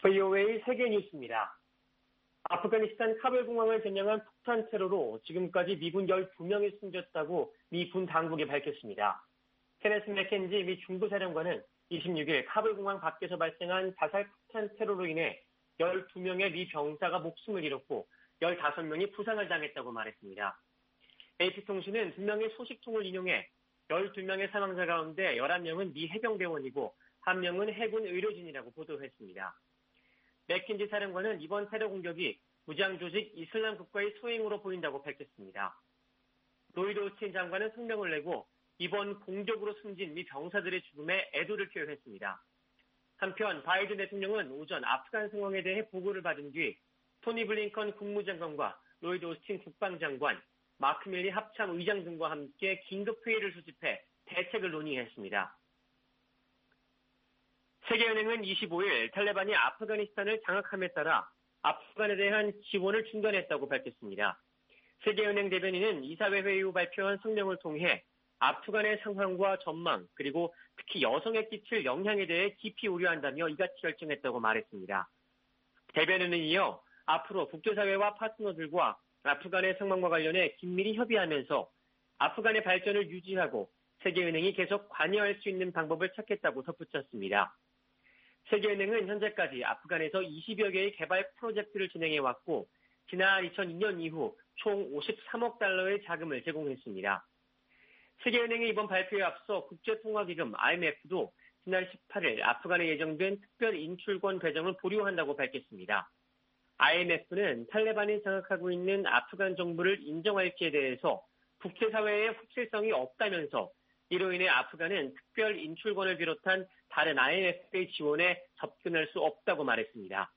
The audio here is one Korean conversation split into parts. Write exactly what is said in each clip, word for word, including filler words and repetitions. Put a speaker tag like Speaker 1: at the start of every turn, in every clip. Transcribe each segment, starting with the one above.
Speaker 1: 브이오에이 세계 뉴스입니다. 아프가니스탄 카불 공항을 점령한 폭탄 테러로 지금까지 미군 열두 명이 숨졌다고 미 군 당국이 밝혔습니다. 케네스 맥켄지 미 중부사령관은 이십육 일 카불 공항 밖에서 발생한 자살 폭탄 테러로 인해 열두 명의 미 병사가 목숨을 잃었고 열다섯 명이 부상을 당했다고 말했습니다. 에이피통신은 두 명의 소식통을 인용해 열두 명의 사망자 가운데 열한 명은 미 해병대원이고 한 명은 해군 의료진이라고 보도했습니다. 맥킨지 사령관은 이번 테러 공격이 무장 조직 이슬람 국가의 소행으로 보인다고 밝혔습니다. 로이드 오스틴 장관은 성명을 내고 이번 공격으로 숨진 미 병사들의 죽음에 애도를 표현했습니다. 한편 바이든 대통령은 오전 아프간 상황에 대해 보고를 받은 뒤 토니 블링컨 국무장관과 로이드 오스틴 국방장관, 마크 밀리 합참 의장 등과 함께 긴급회의를 소집해 대책을 논의했습니다. 세계은행은 이십오 일 탈레반이 아프가니스탄을 장악함에 따라 아프간에 대한 지원을 중단했다고 밝혔습니다. 세계은행 대변인은 이사회 회의 후 발표한 성명을 통해 아프간의 상황과 전망 그리고 특히 여성에 끼칠 영향에 대해 깊이 우려한다며 이같이 결정했다고 말했습니다. 대변인은 이어 앞으로 국제사회와 파트너들과 아프간의 상황과 관련해 긴밀히 협의하면서 아프간의 발전을 유지하고 세계은행이 계속 관여할 수 있는 방법을 찾겠다고 덧붙였습니다. 세계은행은 현재까지 아프간에서 이십여 개의 개발 프로젝트를 진행해왔고 지난 이천이 년 이후 총 오십삼억 달러의 자금을 제공했습니다. 세계은행의 이번 발표에 앞서 국제통화기금 아이엠에프도 지난 십팔 일 아프간에 예정된 특별 인출권 배정을 보류한다고 밝혔습니다. 아이엠에프는 탈레반이 장악하고 있는 아프간 정부를 인정할지에 대해서 국제사회의 확실성이 없다면서 이로 인해 아프간은 특별 인출권을 비롯한 다른 아이엠에프의 지원에 접근할 수 없다고 말했습니다.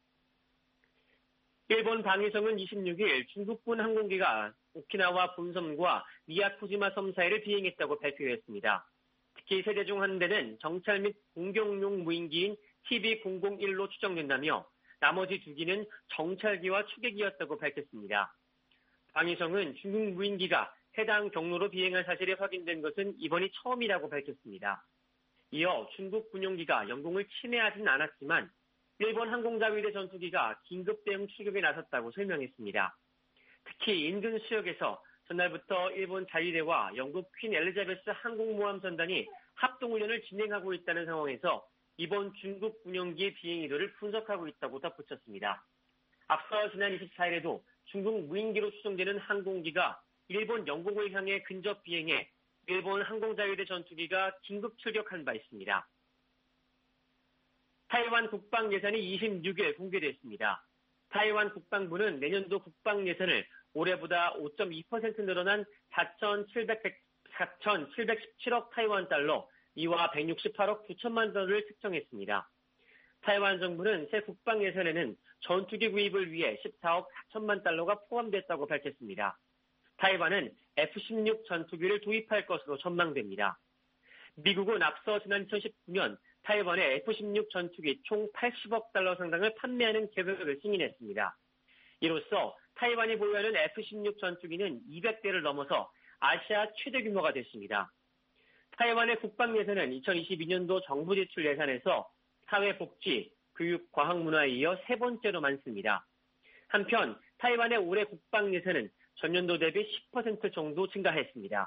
Speaker 1: 일본 방위성은 이십육 일 중국군 항공기가 오키나와 본섬과 미야코지마 섬 사이를 비행했다고 발표했습니다. 특히 세대 중 한 대는 정찰 및 공격용 무인기인 티비 공공일로 추정된다며 나머지 두 기는 정찰기와 추계기였다고 밝혔습니다. 방위성은 중국 무인기가 해당 경로로 비행한 사실이 확인된 것은 이번이 처음이라고 밝혔습니다. 이어 중국 군용기가 영공을 침해하진 않았지만 일본 항공자위대 전투기가 긴급 대응 출격에 나섰다고 설명했습니다. 특히 인근 수역에서 전날부터 일본 자위대와 영국 퀸 엘리자베스 항공모함 전단이 합동훈련을 진행하고 있다는 상황에서 이번 중국 군용기의 비행 의도를 분석하고 있다고 덧붙였습니다. 앞서 지난 이십사 일에도 중국 무인기로 추정되는 항공기가 일본 영공을 향해 근접 비행해 일본 항공자위대 전투기가 긴급 출격한 바 있습니다. 타이완 국방 예산이 이십육 일 공개됐습니다. 타이완 국방부는 내년도 국방 예산을 올해보다 오 점 이 퍼센트 늘어난 사천칠백십칠억 타이완 달러, 이와 백육십팔억 구천만 달러를 책정했습니다. 타이완 정부는 새 국방 예산에는 전투기 구입을 위해 십사억 사천만 달러가 포함됐다고 밝혔습니다. 타이완은 에프 십육 전투기를 도입할 것으로 전망됩니다. 미국은 앞서 지난 이천십구 년 타이완에 에프 십육 전투기 총 팔십억 달러 상당을 판매하는 계획을 승인했습니다. 이로써 타이완이 보유하는 에프 십육 전투기는 이백 대를 넘어서 아시아 최대 규모가 됐습니다. 타이완의 국방 예산은 이천이십이 년도 정부 지출 예산에서 사회복지, 교육, 과학문화에 이어 세 번째로 많습니다. 한편 타이완의 올해 국방 예산은 전년도 대비 십 퍼센트 정도 증가했습니다.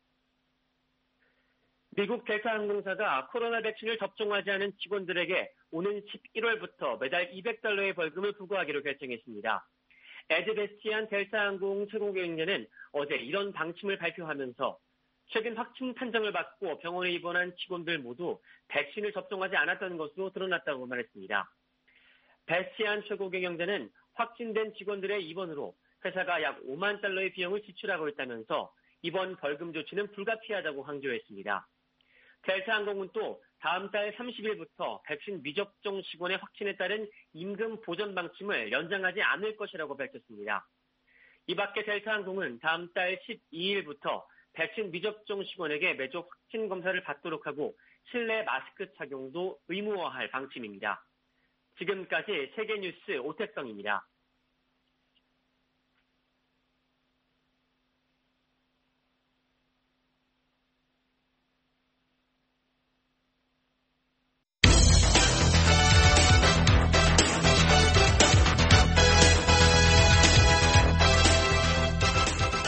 Speaker 1: 미국 델타 항공사가 코로나 백신을 접종하지 않은 직원들에게 오는 십일월부터 매달 이백 달러의 벌금을 부과하기로 결정했습니다. 에드 베스티안 델타 항공 최고경영자는 어제 이런 방침을 발표하면서 최근 확진 판정을 받고 병원에 입원한 직원들 모두 백신을 접종하지 않았던 것으로 드러났다고 말했습니다. 베스티안 최고경영자는 확진된 직원들의 입원으로 회사가 약 오만 달러의 비용을 지출하고 있다면서 이번 벌금 조치는 불가피하다고 강조했습니다. 델타 항공은 또 다음 달 삼십 일부터 백신 미접종 직원의 확진에 따른 임금 보전 방침을 연장하지 않을 것이라고 밝혔습니다. 이 밖에 델타 항공은 다음 달 십이 일부터 백신 미접종 직원에게 매주 확진 검사를 받도록 하고 실내 마스크 착용도 의무화할 방침입니다. 지금까지 세계뉴스 오태성입니다.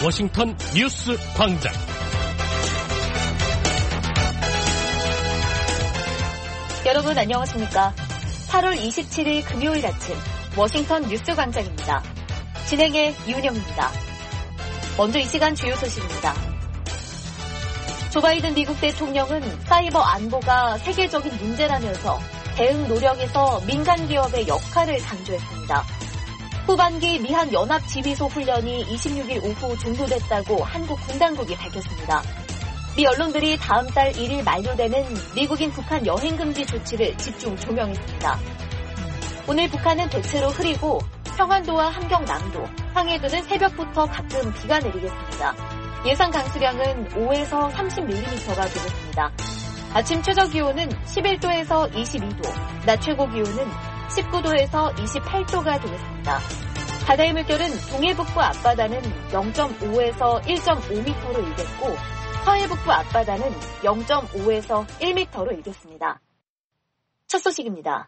Speaker 2: 워싱턴 뉴스 광장.
Speaker 3: 여러분 안녕하십니까? 팔월 이십칠일 금요일 아침 워싱턴 뉴스 광장입니다. 진행의 이은영입니다. 먼저 이 시간 주요 소식입니다. 조 바이든 미국 대통령은 사이버 안보가 세계적인 문제라면서 대응 노력에서 민간 기업의 역할을 강조했습니다. 후반기 미한 연합지휘소 훈련이 이십육일 오후 종료됐다고 한국 군당국이 밝혔습니다. 미 언론들이 다음 달 일일 만료되는 미국인 북한 여행금지 조치를 집중 조명했습니다. 오늘 북한은 대체로 흐리고 평안도와 함경남도, 황해도는 새벽부터 가끔 비가 내리겠습니다. 예상 강수량은 오에서 삼십 밀리미터가 되겠습니다. 아침 최저기온은 십일도에서 이십이도, 낮 최고기온은 십구도에서 이십팔도가 되겠습니다. 바다의 물결은 동해북부 앞바다는 영점오에서 일점오미터로 일겠고 서해북부 앞바다는 영점오에서 일미터로 일겠습니다. 첫 소식입니다.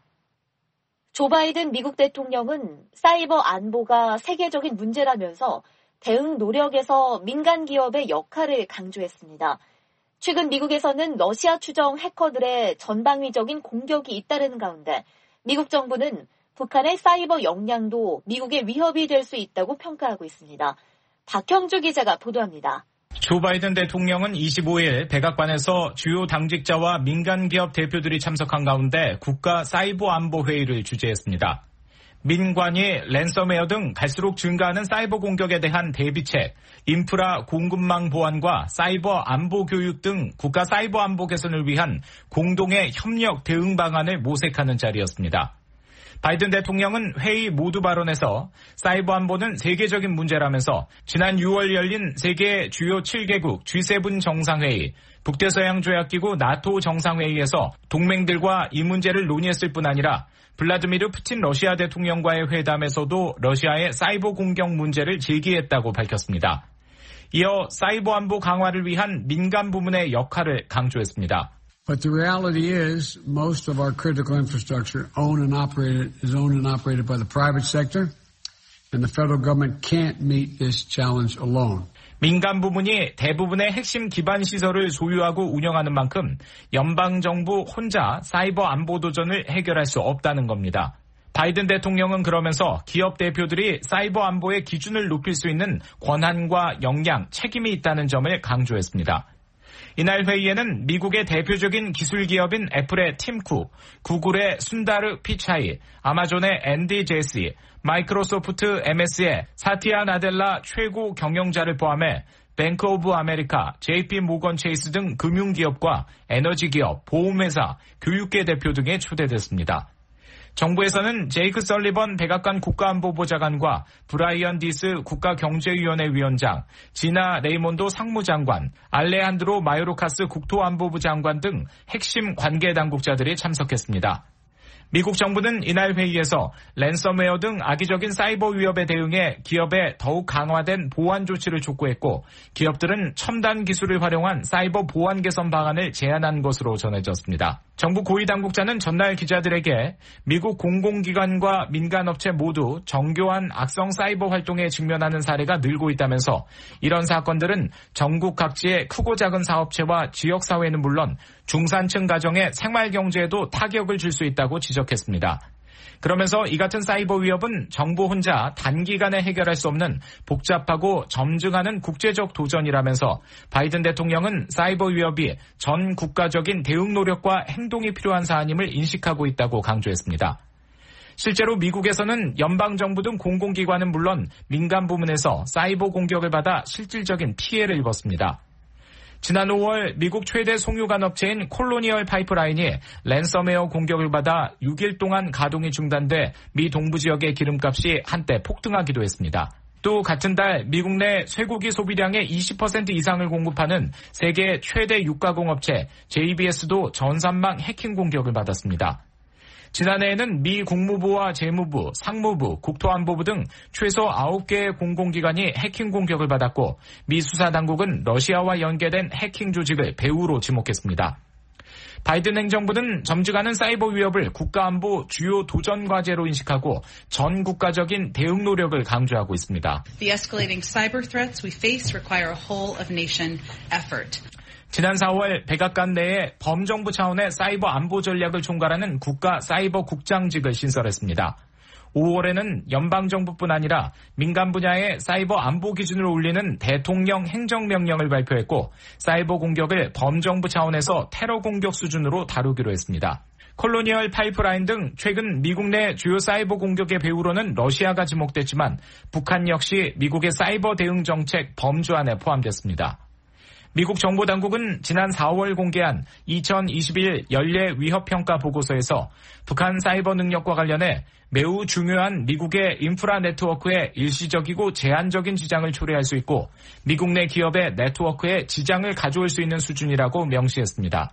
Speaker 3: 조 바이든 미국 대통령은 사이버 안보가 세계적인 문제라면서 대응 노력에서 민간 기업의 역할을 강조했습니다. 최근 미국에서는 러시아 추정 해커들의 전방위적인 공격이 잇따르는 가운데 미국 정부는 북한의 사이버 역량도 미국의 위협이 될 수 있다고 평가하고 있습니다. 박형주 기자가 보도합니다.
Speaker 4: 조 바이든 대통령은 이십오일 백악관에서 주요 당직자와 민간 기업 대표들이 참석한 가운데 국가 사이버 안보 회의를 주재했습니다. 민관이 랜섬웨어 등 갈수록 증가하는 사이버 공격에 대한 대비책, 인프라 공급망 보안과 사이버 안보 교육 등 국가 사이버 안보 개선을 위한 공동의 협력 대응 방안을 모색하는 자리였습니다. 바이든 대통령은 회의 모두 발언에서 사이버 안보는 세계적인 문제라면서 지난 유월 열린 세계 주요 칠개국 지 세븐 정상회의, 북대서양조약기구 나토 정상회의에서 동맹들과 이 문제를 논의했을 뿐 아니라 블라디미르 푸틴 러시아 대통령과의 회담에서도 러시아의 사이버 공격 문제를 제기했다고 밝혔습니다. 이어 사이버 안보 강화를 위한 민간 부문의 역할을 강조했습니다.
Speaker 5: But the reality is most of our critical infrastructure owned and operated is owned and operated by the private sector, and the federal government can't meet this challenge alone.
Speaker 4: 민간 부문이 대부분의 핵심 기반 시설을 소유하고 운영하는 만큼 연방정부 혼자 사이버 안보 도전을 해결할 수 없다는 겁니다. 바이든 대통령은 그러면서 기업 대표들이 사이버 안보의 기준을 높일 수 있는 권한과 역량, 책임이 있다는 점을 강조했습니다. 이날 회의에는 미국의 대표적인 기술 기업인 애플의 팀 쿡, 구글의 순다르 피차이, 아마존의 앤디 제시, 마이크로소프트 엠에스의 사티아 나델라 최고 경영자를 포함해 뱅크 오브 아메리카, 제이피 모건 체이스 등 금융기업과 에너지기업, 보험회사, 교육계 대표 등에 초대됐습니다. 정부에서는 제이크 설리번 백악관 국가안보보좌관과 브라이언 디스 국가경제위원회 위원장, 지나 레이몬도 상무장관, 알레한드로 마요르카스 국토안보부 장관 등 핵심 관계 당국자들이 참석했습니다. 미국 정부는 이날 회의에서 랜섬웨어 등 악의적인 사이버 위협에 대응해 기업에 더욱 강화된 보안 조치를 촉구했고 기업들은 첨단 기술을 활용한 사이버 보안 개선 방안을 제안한 것으로 전해졌습니다. 정부 고위 당국자는 전날 기자들에게 미국 공공기관과 민간업체 모두 정교한 악성 사이버 활동에 직면하는 사례가 늘고 있다면서 이런 사건들은 전국 각지의 크고 작은 사업체와 지역사회는 물론 중산층 가정의 생활경제에도 타격을 줄 수 있다고 지적했습니다. 그러면서 이 같은 사이버 위협은 정부 혼자 단기간에 해결할 수 없는 복잡하고 점증하는 국제적 도전이라면서 바이든 대통령은 사이버 위협이 전 국가적인 대응 노력과 행동이 필요한 사안임을 인식하고 있다고 강조했습니다. 실제로 미국에서는 연방정부 등 공공기관은 물론 민간 부문에서 사이버 공격을 받아 실질적인 피해를 입었습니다. 지난 오월 미국 최대 송유관 업체인 콜로니얼 파이프라인이 랜섬웨어 공격을 받아 육일 동안 가동이 중단돼 미 동부 지역의 기름값이 한때 폭등하기도 했습니다. 또 같은 달 미국 내 쇠고기 소비량의 이십 퍼센트 이상을 공급하는 세계 최대 육가공업체 제이비에스도 전산망 해킹 공격을 받았습니다. 지난해에는 미 국무부와 재무부, 상무부, 국토안보부 등 최소 아홉 개의 공공기관이 해킹 공격을 받았고 미 수사당국은 러시아와 연계된 해킹 조직을 배후로 지목했습니다. 바이든 행정부는 점증하는 사이버 위협을 국가안보 주요 도전 과제로 인식하고 전 국가적인 대응 노력을 강조하고 있습니다.
Speaker 6: The escalating cyber threats we face require a whole of nation effort.
Speaker 4: 지난 사월 백악관 내에 범정부 차원의 사이버 안보 전략을 총괄하는 국가 사이버 국장직을 신설했습니다. 오월에는 연방정부뿐 아니라 민간 분야의 사이버 안보 기준을 올리는 대통령 행정명령을 발표했고 사이버 공격을 범정부 차원에서 테러 공격 수준으로 다루기로 했습니다. 콜로니얼 파이프라인 등 최근 미국 내 주요 사이버 공격의 배후로는 러시아가 지목됐지만 북한 역시 미국의 사이버 대응 정책 범주안에 포함됐습니다. 미국 정보당국은 지난 사월 공개한 이천이십일 연례 위협평가 보고서에서 북한 사이버 능력과 관련해 매우 중요한 미국의 인프라 네트워크에 일시적이고 제한적인 지장을 초래할 수 있고 미국 내 기업의 네트워크에 지장을 가져올 수 있는 수준이라고 명시했습니다.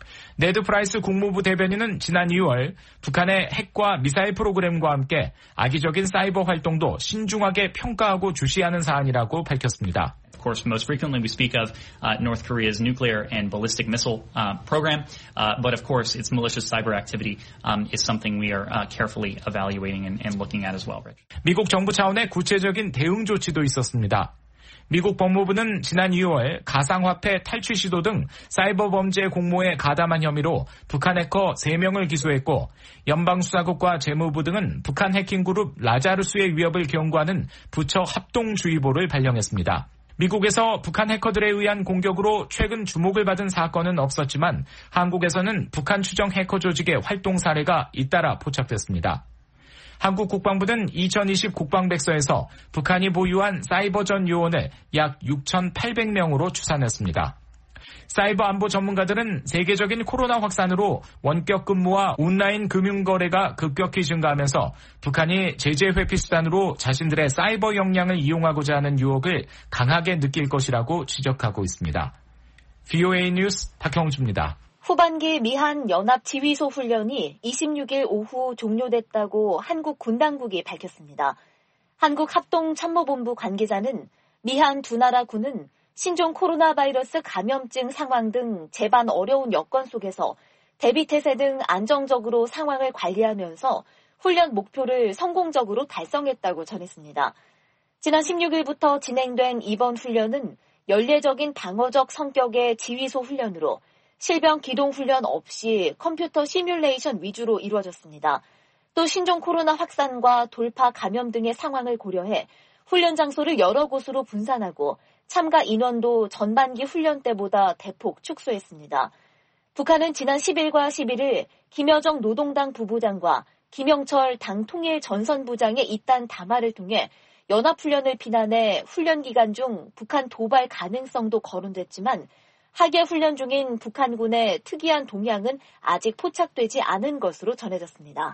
Speaker 4: 네드 프라이스 국무부 대변인은 지난 이월 북한의 핵과 미사일 프로그램과 함께 악의적인 사이버 활동도 신중하게 평가하고 주시하는 사안이라고 밝혔습니다.
Speaker 7: Of course, most frequently we speak of uh, North Korea's nuclear and ballistic missile uh, program, uh, but of course its malicious cyber activity um, is something we are uh, carefully evaluating and, and looking at as well, Rich.
Speaker 4: 미국 정부 차원의 구체적인 대응 조치도 있었습니다. 미국 법무부는 지난 이월 가상화폐 탈취 시도 등 사이버 범죄 공모에 가담한 혐의로 북한 해커 세 명을 기소했고 연방수사국과 재무부 등은 북한 해킹그룹 라자루스의 위협을 경고하는 부처 합동주의보를 발령했습니다. 미국에서 북한 해커들에 의한 공격으로 최근 주목을 받은 사건은 없었지만 한국에서는 북한 추정 해커 조직의 활동 사례가 잇따라 포착됐습니다. 한국 국방부는 이천이십 국방백서에서 북한이 보유한 사이버전 요원을 약 육천팔백 명으로 추산했습니다. 사이버 안보 전문가들은 세계적인 코로나 확산으로 원격 근무와 온라인 금융거래가 급격히 증가하면서 북한이 제재 회피 수단으로 자신들의 사이버 역량을 이용하고자 하는 유혹을 강하게 느낄 것이라고 지적하고 있습니다. 브이오에이 뉴스 박형주입니다.
Speaker 3: 후반기 미한 연합지휘소 훈련이 이십육일 오후 종료됐다고 한국 군당국이 밝혔습니다. 한국합동참모본부 관계자는 미한 두 나라 군은 신종 코로나 바이러스 감염증 상황 등 재반 어려운 여건 속에서 대비태세 등 안정적으로 상황을 관리하면서 훈련 목표를 성공적으로 달성했다고 전했습니다. 지난 십육일부터 진행된 이번 훈련은 연례적인 방어적 성격의 지휘소 훈련으로 실병 기동 훈련 없이 컴퓨터 시뮬레이션 위주로 이루어졌습니다. 또 신종 코로나 확산과 돌파 감염 등의 상황을 고려해 훈련 장소를 여러 곳으로 분산하고 참가 인원도 전반기 훈련 때보다 대폭 축소했습니다. 북한은 지난 십일과 십일일 김여정 노동당 부부장과 김영철 당 통일전선부장의 이딴 담화를 통해 연합훈련을 비난해 훈련 기간 중 북한 도발 가능성도 거론됐지만 하계 훈련 중인 북한군의 특이한 동향은 아직 포착되지 않은 것으로 전해졌습니다.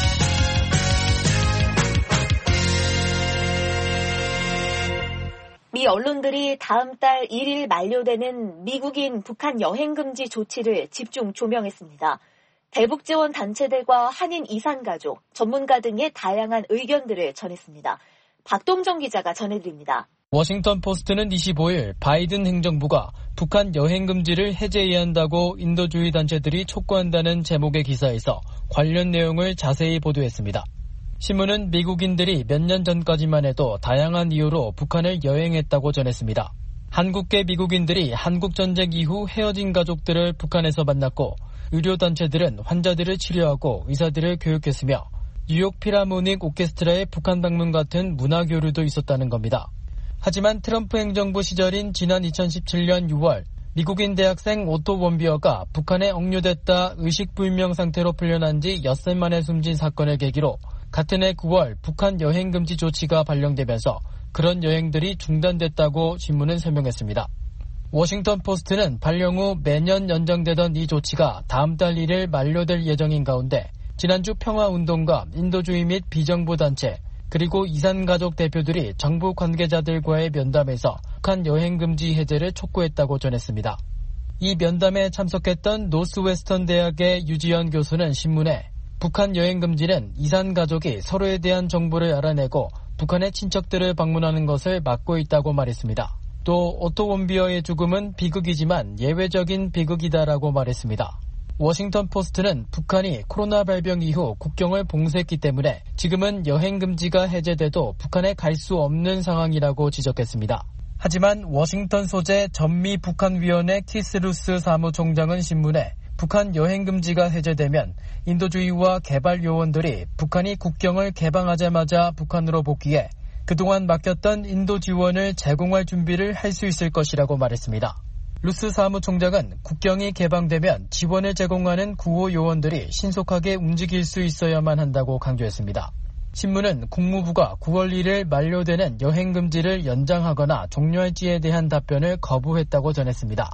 Speaker 3: 미 언론들이 다음 달 일일 만료되는 미국인 북한 여행금지 조치를 집중 조명했습니다. 대북 지원 단체들과 한인 이산가족, 전문가 등의 다양한 의견들을 전했습니다. 박동정 기자가 전해드립니다.
Speaker 8: 워싱턴 포스트는 이십오일 바이든 행정부가 북한 여행 금지를 해제해야 한다고 인도주의 단체들이 촉구한다는 제목의 기사에서 관련 내용을 자세히 보도했습니다. 신문은 미국인들이 몇 년 전까지만 해도 다양한 이유로 북한을 여행했다고 전했습니다. 한국계 미국인들이 한국전쟁 이후 헤어진 가족들을 북한에서 만났고 의료단체들은 환자들을 치료하고 의사들을 교육했으며 뉴욕 필하모닉 오케스트라의 북한 방문 같은 문화교류도 있었다는 겁니다. 하지만 트럼프 행정부 시절인 지난 이천십칠년 유월 미국인 대학생 오토 원비어가 북한에 억류됐다 의식불명 상태로 풀려난 지 엿새 만에 숨진 사건을 계기로 같은 해 구월 북한 여행금지 조치가 발령되면서 그런 여행들이 중단됐다고 신문은 설명했습니다. 워싱턴 포스트는 발령 후 매년 연장되던 이 조치가 다음 달 일일 만료될 예정인 가운데 지난주 평화운동가 인도주의 및 비정부단체 그리고 이산가족 대표들이 정부 관계자들과의 면담에서 북한 여행금지 해제를 촉구했다고 전했습니다. 이 면담에 참석했던 노스웨스턴 대학의 유지연 교수는 신문에 북한 여행금지는 이산가족이 서로에 대한 정보를 알아내고 북한의 친척들을 방문하는 것을 막고 있다고 말했습니다. 또 오토 원비어의 죽음은 비극이지만 예외적인 비극이다라고 말했습니다. 워싱턴 포스트는 북한이 코로나 발병 이후 국경을 봉쇄했기 때문에 지금은 여행 금지가 해제돼도 북한에 갈 수 없는 상황이라고 지적했습니다. 하지만 워싱턴 소재 전미 북한위원회 키스 루스 사무총장은 신문에 북한 여행 금지가 해제되면 인도주의와 개발 요원들이 북한이 국경을 개방하자마자 북한으로 복귀해 그동안 맡겼던 인도 지원을 제공할 준비를 할 수 있을 것이라고 말했습니다. 루스 사무총장은 국경이 개방되면 지원을 제공하는 구호 요원들이 신속하게 움직일 수 있어야만 한다고 강조했습니다. 신문은 국무부가 구월 일일 만료되는 여행금지를 연장하거나 종료할지에 대한 답변을 거부했다고 전했습니다.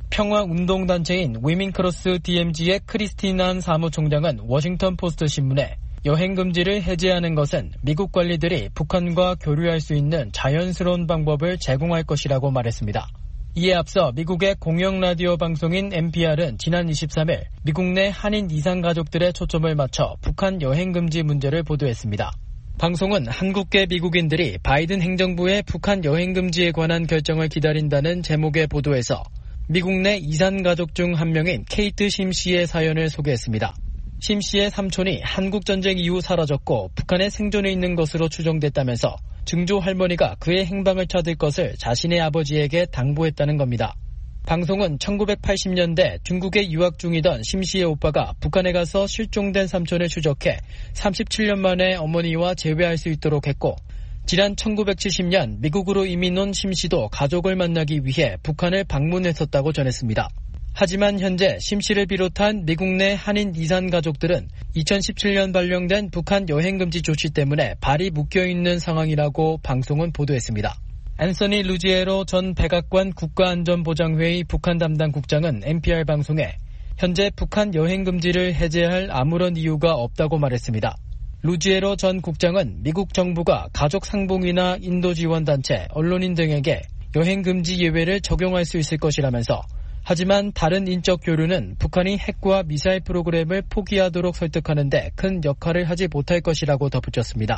Speaker 8: 평화운동단체인 위민크로스 디엠지의 크리스티난 사무총장은 워싱턴 포스트 신문에 여행금지를 해제하는 것은 미국 관리들이 북한과 교류할 수 있는 자연스러운 방법을 제공할 것이라고 말했습니다. 이에 앞서 미국의 공영라디오 방송인 엔피알은 지난 이십삼일 미국 내 한인 이산 가족들의 초점을 맞춰 북한 여행금지 문제를 보도했습니다. 방송은 한국계 미국인들이 바이든 행정부의 북한 여행금지에 관한 결정을 기다린다는 제목의 보도에서 미국 내 이산 가족 중 한 명인 케이트 심 씨의 사연을 소개했습니다. 심 씨의 삼촌이 한국전쟁 이후 사라졌고 북한에 생존해 있는 것으로 추정됐다면서 증조 할머니가 그의 행방을 찾을 것을 자신의 아버지에게 당부했다는 겁니다. 방송은 천구백팔십 년대 중국에 유학 중이던 심 씨의 오빠가 북한에 가서 실종된 삼촌을 추적해 삼십칠 년 만에 어머니와 재회할 수 있도록 했고 지난 천구백칠십 년 미국으로 이민 온 심 씨도 가족을 만나기 위해 북한을 방문했었다고 전했습니다. 하지만 현재 심 씨를 비롯한 미국 내 한인 이산 가족들은 이천십칠 년 발령된 북한 여행금지 조치 때문에 발이 묶여있는 상황이라고 방송은 보도했습니다. 앤서니 루지에로 전 백악관 국가안전보장회의 북한 담당 국장은 엔피알 방송에 현재 북한 여행금지를 해제할 아무런 이유가 없다고 말했습니다. 루지에로 전 국장은 미국 정부가 가족 상봉이나 인도 지원단체, 언론인 등에게 여행금지 예외를 적용할 수 있을 것이라면서 하지만 다른 인적 교류는 북한이 핵과 미사일 프로그램을 포기하도록 설득하는 데 큰 역할을 하지 못할 것이라고 덧붙였습니다.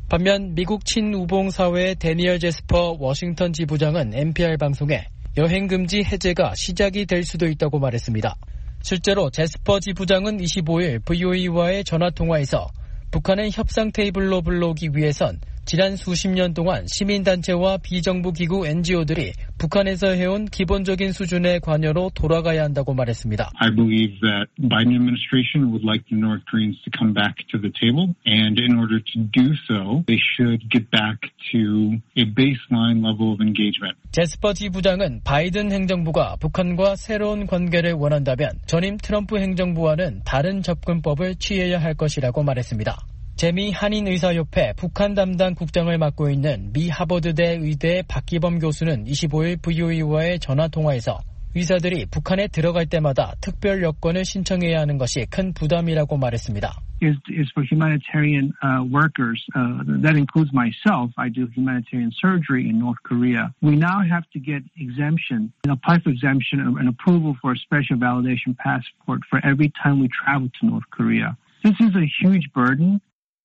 Speaker 8: 반면 미국 친우봉 사회의 데니얼 제스퍼 워싱턴 지부장은 엔피알 방송에 여행금지 해제가 시작이 될 수도 있다고 말했습니다. 실제로 제스퍼 지부장은 이십오일 브이오에이와의 전화통화에서 북한을 협상 테이블로 불러오기 위해선 지난 수십 년 동안 시민단체와 비정부기구 엔지오들이 북한에서 해온 기본적인 수준의 관여로 돌아가야 한다고 말했습니다.
Speaker 9: I believe that Biden administration would like the North Koreans to come back to the table, and in order to do so, they should get back to a baseline level of engagement.
Speaker 8: 제스퍼 지부장은 바이든 행정부가 북한과 새로운 관계를 원한다면 전임 트럼프 행정부와는 다른 접근법을 취해야 할 것이라고 말했습니다. 재미 한인의사협회 북한 담당 국장을 맡고 있는 미 하버드대 의대 박기범 교수는 이십오일 브이오에이와의 전화통화에서 의사들이 북한에 들어갈 때마다 특별 여권을 신청해야 하는 것이 큰 부담이라고 말했습니다.
Speaker 10: Is, is for humanitarian uh, workers. Uh, that includes myself. I do humanitarian surgery in North Korea. We now have to get exemption and apply for exemption and approval for a special validation passport for every time we travel to North Korea. This is a huge burden.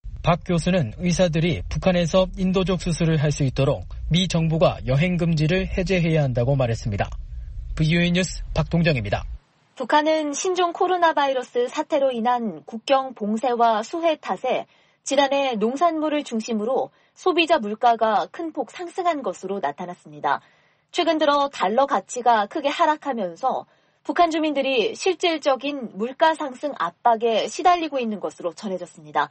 Speaker 8: 박 교수는 의사들이 북한에서 인도적 수술을 할 수 있도록 미 정부가 여행금지를 해제해야 한다고 말했습니다. 브이오에이 뉴스 박동정입니다.
Speaker 3: 북한은 신종 코로나 바이러스 사태로 인한 국경 봉쇄와 수해 탓에 지난해 농산물을 중심으로 소비자 물가가 큰 폭 상승한 것으로 나타났습니다. 최근 들어 달러 가치가 크게 하락하면서 북한 주민들이 실질적인 물가 상승 압박에 시달리고 있는 것으로 전해졌습니다.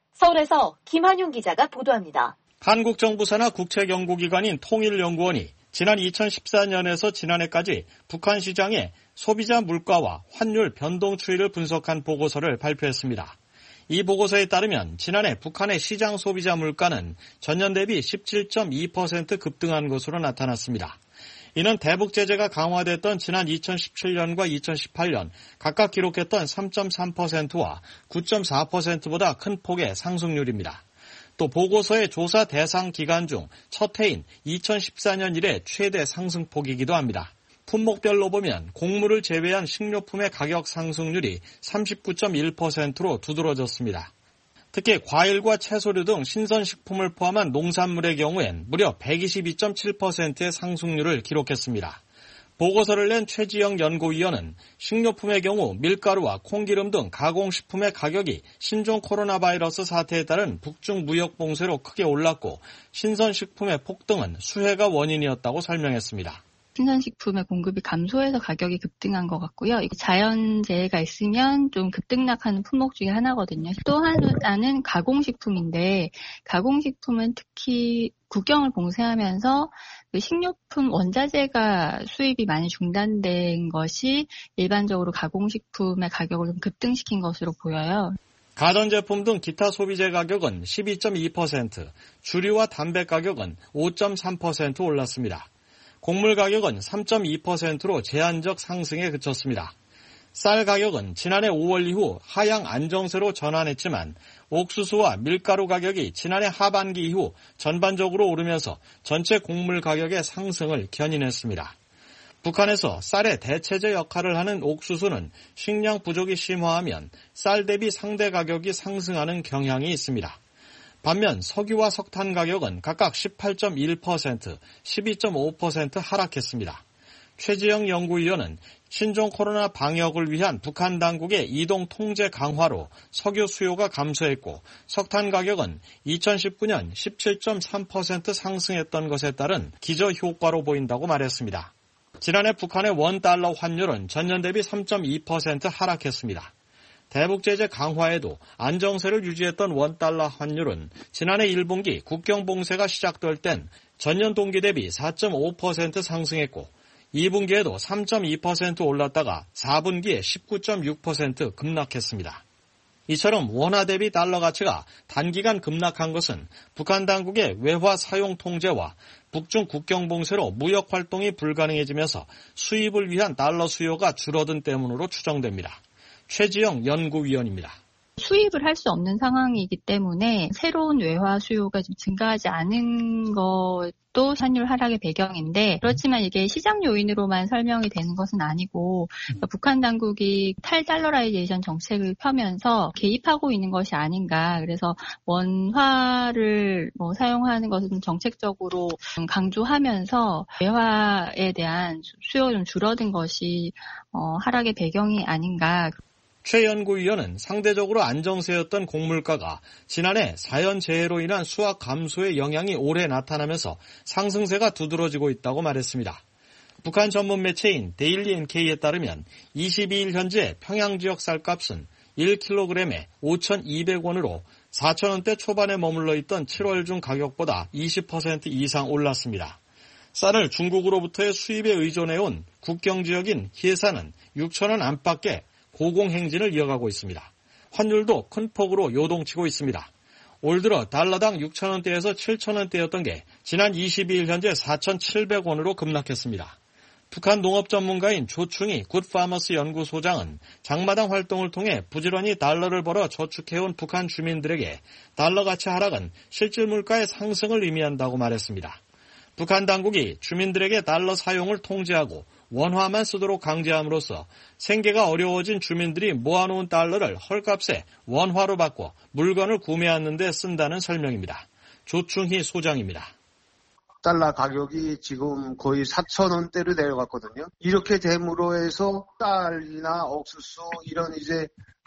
Speaker 3: 서울에서 김한용 기자가 보도합니다.
Speaker 2: 한국 정부 산하 국책연구기관인 통일연구원이 지난 이천십사년에서 지난해까지 북한 시장의 소비자 물가와 환율 변동 추이를 분석한 보고서를 발표했습니다. 이 보고서에 따르면 지난해 북한의 시장 소비자 물가는 전년 대비 십칠 점 이 퍼센트 급등한 것으로 나타났습니다. 이는 대북 제재가 강화됐던 지난 이천십칠년과 이천십팔년 각각 기록했던 삼 점 삼 퍼센트와 구 점 사 퍼센트보다 큰 폭의 상승률입니다. 또 보고서의 조사 대상 기간 중 첫 해인 이천십사년 이래 최대 상승폭이기도 합니다. 품목별로 보면 곡물을 제외한 식료품의 가격 상승률이 삼십구 점 일 퍼센트로 두드러졌습니다. 특히 과일과 채소류 등 신선식품을 포함한 농산물의 경우엔 무려 백이십이 점 칠 퍼센트의 상승률을 기록했습니다. 보고서를 낸 최지영 연구위원은 식료품의 경우 밀가루와 콩기름 등 가공식품의 가격이 신종 코로나 바이러스 사태에 따른 북중 무역 봉쇄로 크게 올랐고 신선식품의 폭등은 수해가 원인이었다고 설명했습니다.
Speaker 11: 신선식품의 공급이 감소해서 가격이 급등한 것 같고요. 자연재해가 있으면 좀 급등락하는 품목 중에 하나거든요. 또 하나는 가공식품인데 가공식품은 특히 국경을 봉쇄하면서 식료품 원자재가 수입이 많이 중단된 것이 일반적으로 가공식품의 가격을 좀 급등시킨 것으로 보여요.
Speaker 2: 가전제품 등 기타 소비재 가격은 십이 점 이 퍼센트, 주류와 담배 가격은 오 점 삼 퍼센트 올랐습니다. 곡물 가격은 삼 점 이 퍼센트로 제한적 상승에 그쳤습니다. 쌀 가격은 지난해 오월 이후 하향 안정세로 전환했지만 옥수수와 밀가루 가격이 지난해 하반기 이후 전반적으로 오르면서 전체 곡물 가격의 상승을 견인했습니다. 북한에서 쌀의 대체제 역할을 하는 옥수수는 식량 부족이 심화하면 쌀 대비 상대 가격이 상승하는 경향이 있습니다. 반면 석유와 석탄 가격은 각각 십팔 점 일 퍼센트, 십이 점 오 퍼센트 하락했습니다. 최지영 연구위원은 신종 코로나 방역을 위한 북한 당국의 이동 통제 강화로 석유 수요가 감소했고 석탄 가격은 이천십구 년 십칠 점 삼 퍼센트 상승했던 것에 따른 기저효과로 보인다고 말했습니다. 지난해 북한의 원달러 환율은 전년 대비 삼 점 이 퍼센트 하락했습니다. 대북제재 강화에도 안정세를 유지했던 원달러 환율은 지난해 일 분기 국경 봉쇄가 시작될 땐 전년 동기 대비 사 점 오 퍼센트 상승했고 이 분기에도 삼 점 이 퍼센트 올랐다가 사 분기에 십구 점 육 퍼센트 급락했습니다. 이처럼 원화 대비 달러 가치가 단기간 급락한 것은 북한 당국의 외화 사용 통제와 북중 국경 봉쇄로 무역 활동이 불가능해지면서 수입을 위한 달러 수요가 줄어든 때문으로 추정됩니다. 최지영 연구위원입니다.
Speaker 11: 수입을 할 수 없는 상황이기 때문에 새로운 외화 수요가 좀 증가하지 않은 것도 환율 하락의 배경인데 그렇지만 이게 시장 요인으로만 설명이 되는 것은 아니고 그러니까 북한 당국이 탈달러라이제이션 정책을 펴면서 개입하고 있는 것이 아닌가. 그래서 원화를 뭐 사용하는 것은 정책적으로 좀 강조하면서 외화에 대한 수요가 좀 줄어든 것이 어, 하락의 배경이 아닌가.
Speaker 2: 최 연구위원은 상대적으로 안정세였던 곡물가가 지난해 자연재해로 인한 수확 감소의 영향이 올해 나타나면서 상승세가 두드러지고 있다고 말했습니다. 북한 전문 매체인 데일리 엔케이에 따르면 이십이 일 현재 평양 지역 쌀값은 일 킬로그램에 오천이백 원으로 사천 원대 초반에 머물러 있던 칠월 중 가격보다 이십 퍼센트 이상 올랐습니다. 쌀을 중국으로부터의 수입에 의존해온 국경지역인 해산은 육천 원 안팎의 고공행진을 이어가고 있습니다. 환율도 큰 폭으로 요동치고 있습니다. 올 들어 달러당 육천 원대에서 칠천 원대였던 게 지난 이십이 일 현재 사천칠백 원으로 급락했습니다. 북한 농업 전문가인 조충희 굿파머스 연구소장은 장마당 활동을 통해 부지런히 달러를 벌어 저축해온 북한 주민들에게 달러 가치 하락은 실질 물가의 상승을 의미한다고 말했습니다. 북한 당국이 주민들에게 달러 사용을 통제하고 원화만 쓰도록 강제함으로써 생계가 어려워진 주민들이 모아놓은 달러를 헐값에 원화로 바꿔 물건을 구매하는 데 쓴다는 설명입니다. 조충희 소장입니다.
Speaker 12: 달러 가격이 지금 거의 사천 원대로 내려갔거든요. 이렇게 됨으로 해서 쌀이나 옥수수 이런 이제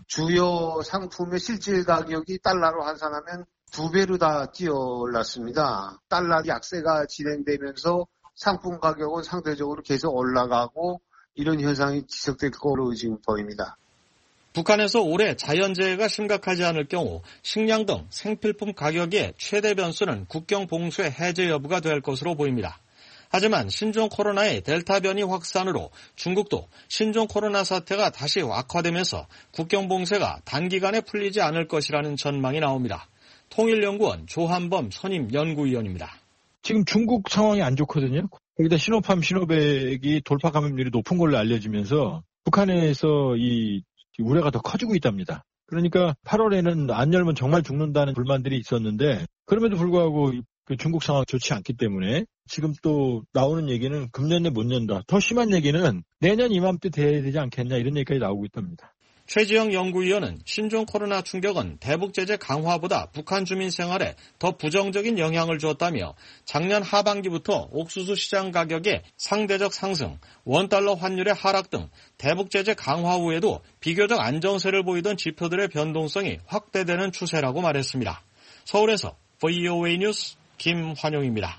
Speaker 12: 주요 상품의 실질 가격이 달러로 환산하면 두 배로 다 뛰어올랐습니다. 달러 약세가 진행되면서 상품 가격은 상대적으로 계속 올라가고 이런 현상이 지속될 거로 지금 보입니다.
Speaker 2: 북한에서 올해 자연재해가 심각하지 않을 경우 식량 등 생필품 가격의 최대 변수는 국경 봉쇄 해제 여부가 될 것으로 보입니다. 하지만 신종 코로나의 델타 변이 확산으로 중국도 신종 코로나 사태가 다시 악화되면서 국경 봉쇄가 단기간에 풀리지 않을 것이라는 전망이 나옵니다. 통일연구원 조한범 선임 연구위원입니다.
Speaker 13: 지금 중국 상황이 안 좋거든요. 거기다 시노팜, 시노백이 돌파 감염률이 높은 걸로 알려지면서 북한에서 이 우려가 더 커지고 있답니다. 그러니까 팔월에는 안 열면 정말 죽는다는 불만들이 있었는데 그럼에도 불구하고 중국 상황이 좋지 않기 때문에 지금 또 나오는 얘기는 금년 내 못 연다. 더 심한 얘기는 내년 이맘때 돼야 되지 않겠냐 이런 얘기까지 나오고 있답니다.
Speaker 2: 최지영 연구위원은 신종 코로나 충격은 대북 제재 강화보다 북한 주민 생활에 더 부정적인 영향을 주었다며 작년 하반기부터 옥수수 시장 가격의 상대적 상승, 원달러 환율의 하락 등 대북 제재 강화 후에도 비교적 안정세를 보이던 지표들의 변동성이 확대되는 추세라고 말했습니다. 서울에서 브이오에이 뉴스 김환용입니다.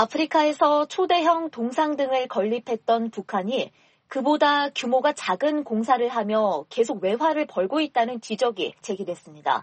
Speaker 3: 아프리카에서 초대형 동상등을 건립했던 북한이 그보다 규모가 작은 공사를 하며 계속 외화를 벌고 있다는 지적이 제기됐습니다.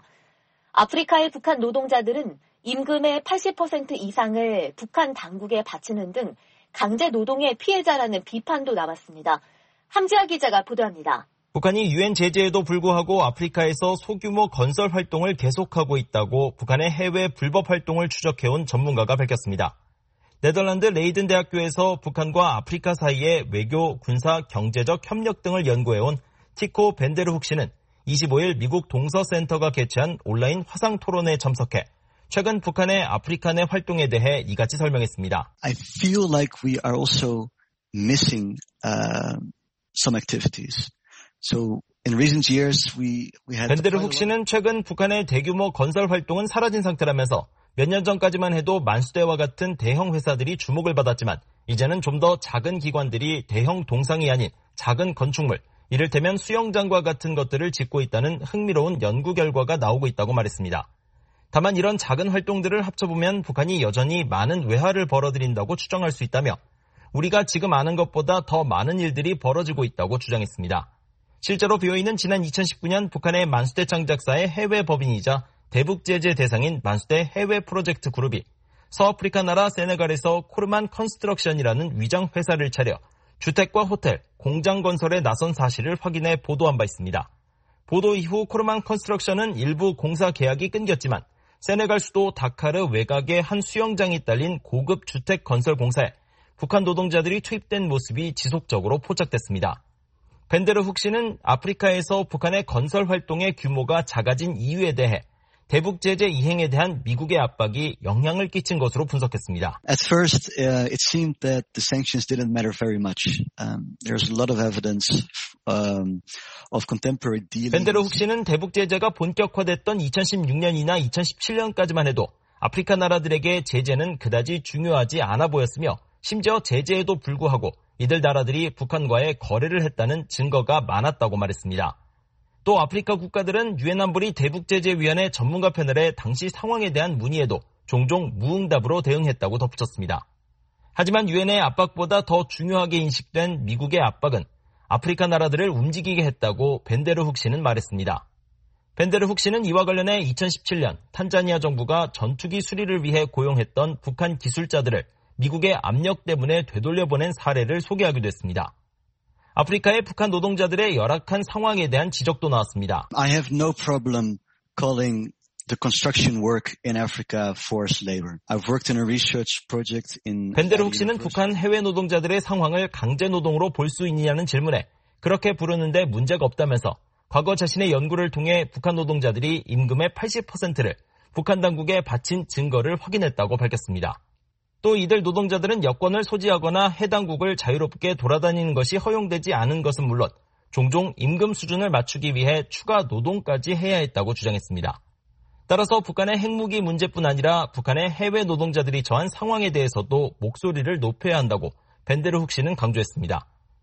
Speaker 3: 아프리카의 북한 노동자들은 임금의 팔십 퍼센트 이상을 북한 당국에 바치는 등 강제 노동의 피해자라는 비판도 나왔습니다. 함지아 기자가 보도합니다.
Speaker 14: 북한이 유엔 제재에도 불구하고 아프리카에서 소규모 건설 활동을 계속하고 있다고 북한의 해외 불법 활동을 추적해온 전문가가 밝혔습니다. 네덜란드 레이든 대학교에서 북한과 아프리카 사이의 외교, 군사, 경제적 협력 등을 연구해온 티코 벤데르훅 씨는 이십오일 미국 동서센터가 개최한 온라인 화상 토론에 참석해 최근 북한의 아프리카 내 활동에 대해 이같이 설명했습니다.
Speaker 15: I feel like we are also missing uh, some activities. So in recent years we we had
Speaker 14: 벤데르훅 씨는 최근 북한의 대규모 건설 활동은 사라진 상태라면서 몇 년 전까지만 해도 만수대와 같은 대형 회사들이 주목을 받았지만 이제는 좀 더 작은 기관들이 대형 동상이 아닌 작은 건축물, 이를테면 수영장과 같은 것들을 짓고 있다는 흥미로운 연구 결과가 나오고 있다고 말했습니다. 다만 이런 작은 활동들을 합쳐보면 북한이 여전히 많은 외화를 벌어들인다고 추정할 수 있다며 우리가 지금 아는 것보다 더 많은 일들이 벌어지고 있다고 주장했습니다. 실제로 비오이는 지난 이천십구년 북한의 만수대 창작사의 해외 법인이자 대북 제재 대상인 만수대 해외 프로젝트 그룹이 서아프리카 나라 세네갈에서 코르만 컨스트럭션이라는 위장 회사를 차려 주택과 호텔, 공장 건설에 나선 사실을 확인해 보도한 바 있습니다. 보도 이후 코르만 컨스트럭션은 일부 공사 계약이 끊겼지만 세네갈 수도 다카르 외곽의 한 수영장이 딸린 고급 주택 건설 공사에 북한 노동자들이 투입된 모습이 지속적으로 포착됐습니다. 벤데르훅 씨는 아프리카에서 북한의 건설 활동의 규모가 작아진 이유에 대해 대북 제재 이행에 대한 미국의 압박이 영향을 끼친 것으로 분석했습니다.
Speaker 15: At first, uh, it seemed that the sanctions didn't matter very much. Um, there's a lot of evidence um, of contemporary dealings.
Speaker 14: 벤데르훅 씨는 대북 제재가 본격화됐던 이천십육년이나 이천십칠년까지만 해도 아프리카 나라들에게 제재는 그다지 중요하지 않아 보였으며 심지어 제재에도 불구하고 이들 나라들이 북한과의 거래를 했다는 증거가 많았다고 말했습니다. 또 아프리카 국가들은 유엔 안보리 대북제재위원회 전문가 패널의 당시 상황에 대한 문의에도 종종 무응답으로 대응했다고 덧붙였습니다. 하지만 유엔의 압박보다 더 중요하게 인식된 미국의 압박은 아프리카 나라들을 움직이게 했다고 벤데르훅 씨는 말했습니다. 벤데르훅 씨는 이와 관련해 이천십칠년 탄자니아 정부가 전투기 수리를 위해 고용했던 북한 기술자들을 미국의 압력 때문에 되돌려보낸 사례를 소개하기도 했습니다. 아프리카의 북한 노동자들의 열악한 상황에 대한 지적도 나왔습니다.
Speaker 15: I have no problem calling the construction work in Africa forced labor. I've worked in a research project in
Speaker 14: 벤데르훅 씨는 북한 해외 노동자들의 상황을 강제 노동으로 볼 수 있느냐는 질문에 그렇게 부르는데 문제가 없다면서 과거 자신의 연구를 통해 북한 노동자들이 임금의 팔십 퍼센트를 북한 당국에 바친 증거를 확인했다고 밝혔습니다. 또 이들 노동자들은 여권을 소지하거나 해당국을 자유롭게 돌아다니는 것이 허용되지 않은 것은 물론 종종 임금 수준을 맞추기 위해 추가 노동까지 해야 했다고 주장했습니다. 따라서 북한의 핵무기 문제뿐 아니라 북한의 해외 노동자들이 처한 상황에 대해서도 목소리를 높여야 한다고 벤데르훅 씨는 강조했습니다.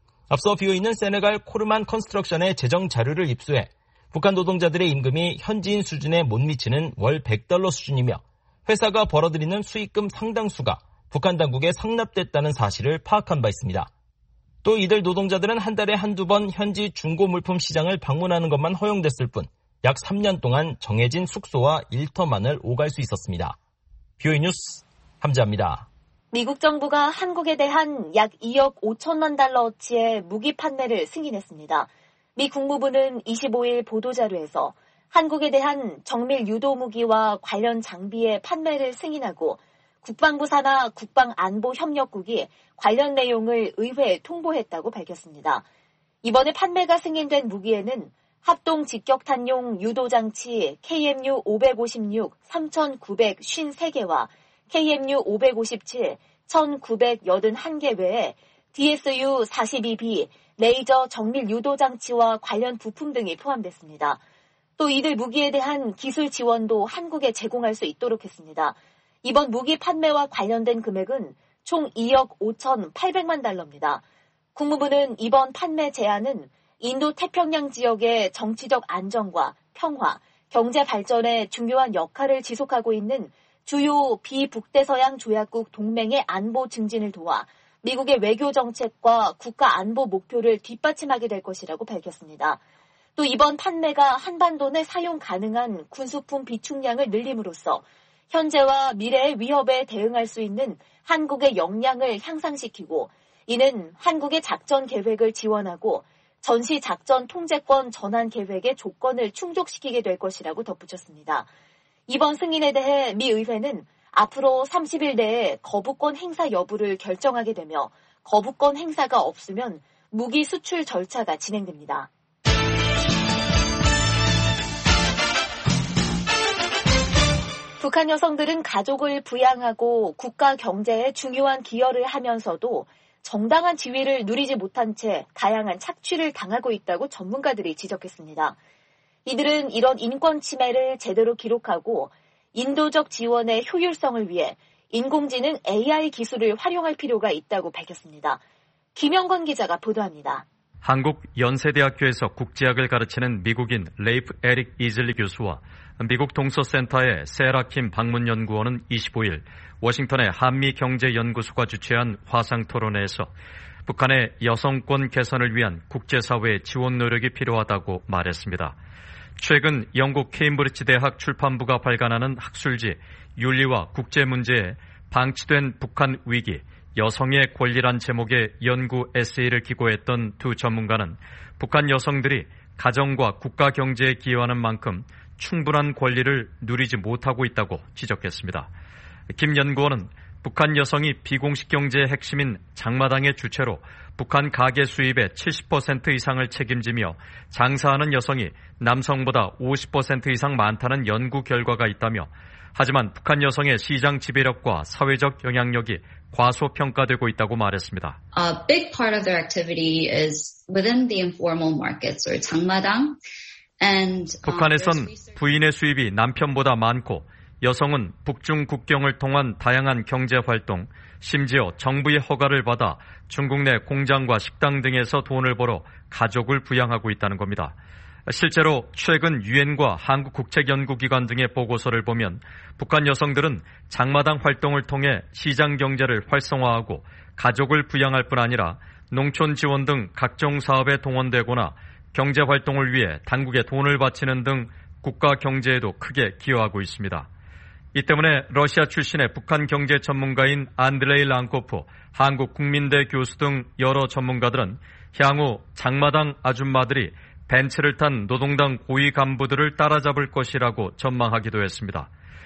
Speaker 14: 앞서 비오이는 세네갈 코르만 컨스트럭션의 재정 자료를 입수해 북한 노동자들의 임금이 현지인 수준에 못 미치는 월 백 달러 수준이며 회사가 벌어들이는 수익금 상당수가 북한 당국에 상납됐다는 사실을 파악한 바 있습니다. 또 이들 노동자들은 한 달에 한두 번 현지 중고 물품 시장을 방문하는 것만 허용됐을 뿐 약 삼 년 동안 정해진 숙소와 일터만을 오갈 수 있었습니다. 비오이 뉴스 함지아입니다.
Speaker 3: 미국 정부가 한국에 대한 약 이억 오천만 달러어치의 무기 판매를 승인했습니다. 미 국무부는 이십오일 보도자료에서 한국에 대한 정밀 유도 무기와 관련 장비의 판매를 승인하고 국방부 산하 국방안보협력국이 관련 내용을 의회에 통보했다고 밝혔습니다. 이번에 판매가 승인된 무기에는 합동 직격탄용 유도장치 케이엠유 오백오십육 삼천구백오십삼 개와 케이엠유 오백오십칠 천구백팔십일 개 외에 디에스유 사십이 비 레이저 정밀 유도 장치와 관련 부품 등이 포함됐습니다. 또 이들 무기에 대한 기술 지원도 한국에 제공할 수 있도록 했습니다. 이번 무기 판매와 관련된 금액은 총 이억 오천팔백만 달러입니다. 국무부는 이번 판매 제안은 인도 태평양 지역의 정치적 안정과 평화, 경제 발전에 중요한 역할을 지속하고 있는 주요 비북대서양 조약국 동맹의 안보 증진을 도와 미국의 외교 정책과 국가 안보 목표를 뒷받침하게 될 것이라고 밝혔습니다. 또 이번 판매가 한반도 내 사용 가능한 군수품 비축량을 늘림으로써 현재와 미래의 위협에 대응할 수 있는 한국의 역량을 향상시키고 이는 한국의 작전 계획을 지원하고 전시 작전 통제권 전환 계획의 조건을 충족시키게 될 것이라고 덧붙였습니다. 이번 승인에 대해 미 의회는 앞으로 삼십 일 내에 거부권 행사 여부를 결정하게 되며 거부권 행사가 없으면 무기 수출 절차가 진행됩니다. 북한 여성들은 가족을 부양하고 국가 경제에 중요한 기여를 하면서도 정당한 지위를 누리지 못한 채 다양한 착취를 당하고 있다고 전문가들이 지적했습니다. 이들은 이런 인권 침해를 제대로 기록하고 인도적 지원의 효율성을 위해 인공지능 에이아이 기술을 활용할 필요가 있다고 밝혔습니다. 김영건 기자가 보도합니다.
Speaker 16: 한국 연세대학교에서 국제학을 가르치는 미국인 레이프 에릭 이즐리 교수와 미국 동서센터의 세라킴 방문연구원은 이십오 일 워싱턴의 한미경제연구소가 주최한 화상토론회에서 북한의 여성권 개선을 위한 국제사회의 지원 노력이 필요하다고 말했습니다. 최근 영국 케임브리지 대학 출판부가 발간하는 학술지 윤리와 국제문제에 방치된 북한 위기, 여성의 권리란 제목의 연구 에세이를 기고했던 두 전문가는 북한 여성들이 가정과 국가 경제에 기여하는 만큼 충분한 권리를 누리지 못하고 있다고 지적했습니다. 김 연구원은 북한 여성이 비공식 경제의 핵심인 장마당의 주체로 북한 가계 수입의 칠십 퍼센트 이상을 책임지며 장사하는 여성이 남성보다 오십 퍼센트 이상 많다는 연구 결과가 있다며 하지만 북한 여성의 시장 지배력과 사회적 영향력이 과소평가되고 있다고 말했습니다.
Speaker 17: A big part of their activity is within the informal markets or 장마당. And, um,
Speaker 16: 북한에선 부인의 수입이 남편보다 많고 여성은 북중 국경을 통한 다양한 경제활동, 심지어 정부의 허가를 받아 중국 내 공장과 식당 등에서 돈을 벌어 가족을 부양하고 있다는 겁니다. 실제로 최근 유엔과 한국국책연구기관 등의 보고서를 보면 북한 여성들은 장마당 활동을 통해 시장 경제를 활성화하고 가족을 부양할 뿐 아니라 농촌 지원 등 각종 사업에 동원되거나 경제활동을 위해 당국에 돈을 바치는 등 국가 경제에도 크게 기여하고 있습니다. 이 때문에 러시아 출신의 북한 경제 전문가인 안드레이 랑코프 한국국민대 교수 등 여러 전문가들은 향후 장마당 아줌마들이 벤츠를 탄 노동당 고위 간부들을 따라잡을 것이라고 전망하기도 했습니다.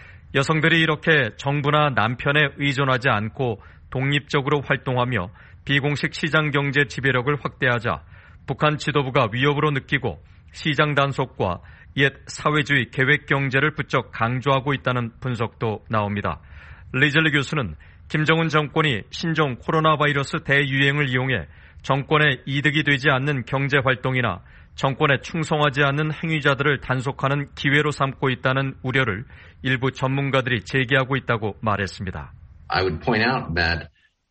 Speaker 16: 여성들이 이렇게 정부나 남편에 의존하지 않고 독립적으로 활동하며 비공식 시장 경제 지배력을 확대하자 북한 지도부가 위협으로 느끼고 시장 단속과 옛 사회주의 계획 경제를 부쩍 강조하고 있다는 분석도 나옵니다. 리즐리 교수는 김정은 정권이 신종 코로나 바이러스 대유행을 이용해 정권에 이득이 되지 않는 경제 활동이나 정권에 충성하지 않는 행위자들을 단속하는 기회로 삼고 있다는 우려를 일부 전문가들이 제기하고 있다고 말했습니다.
Speaker 18: I would point out that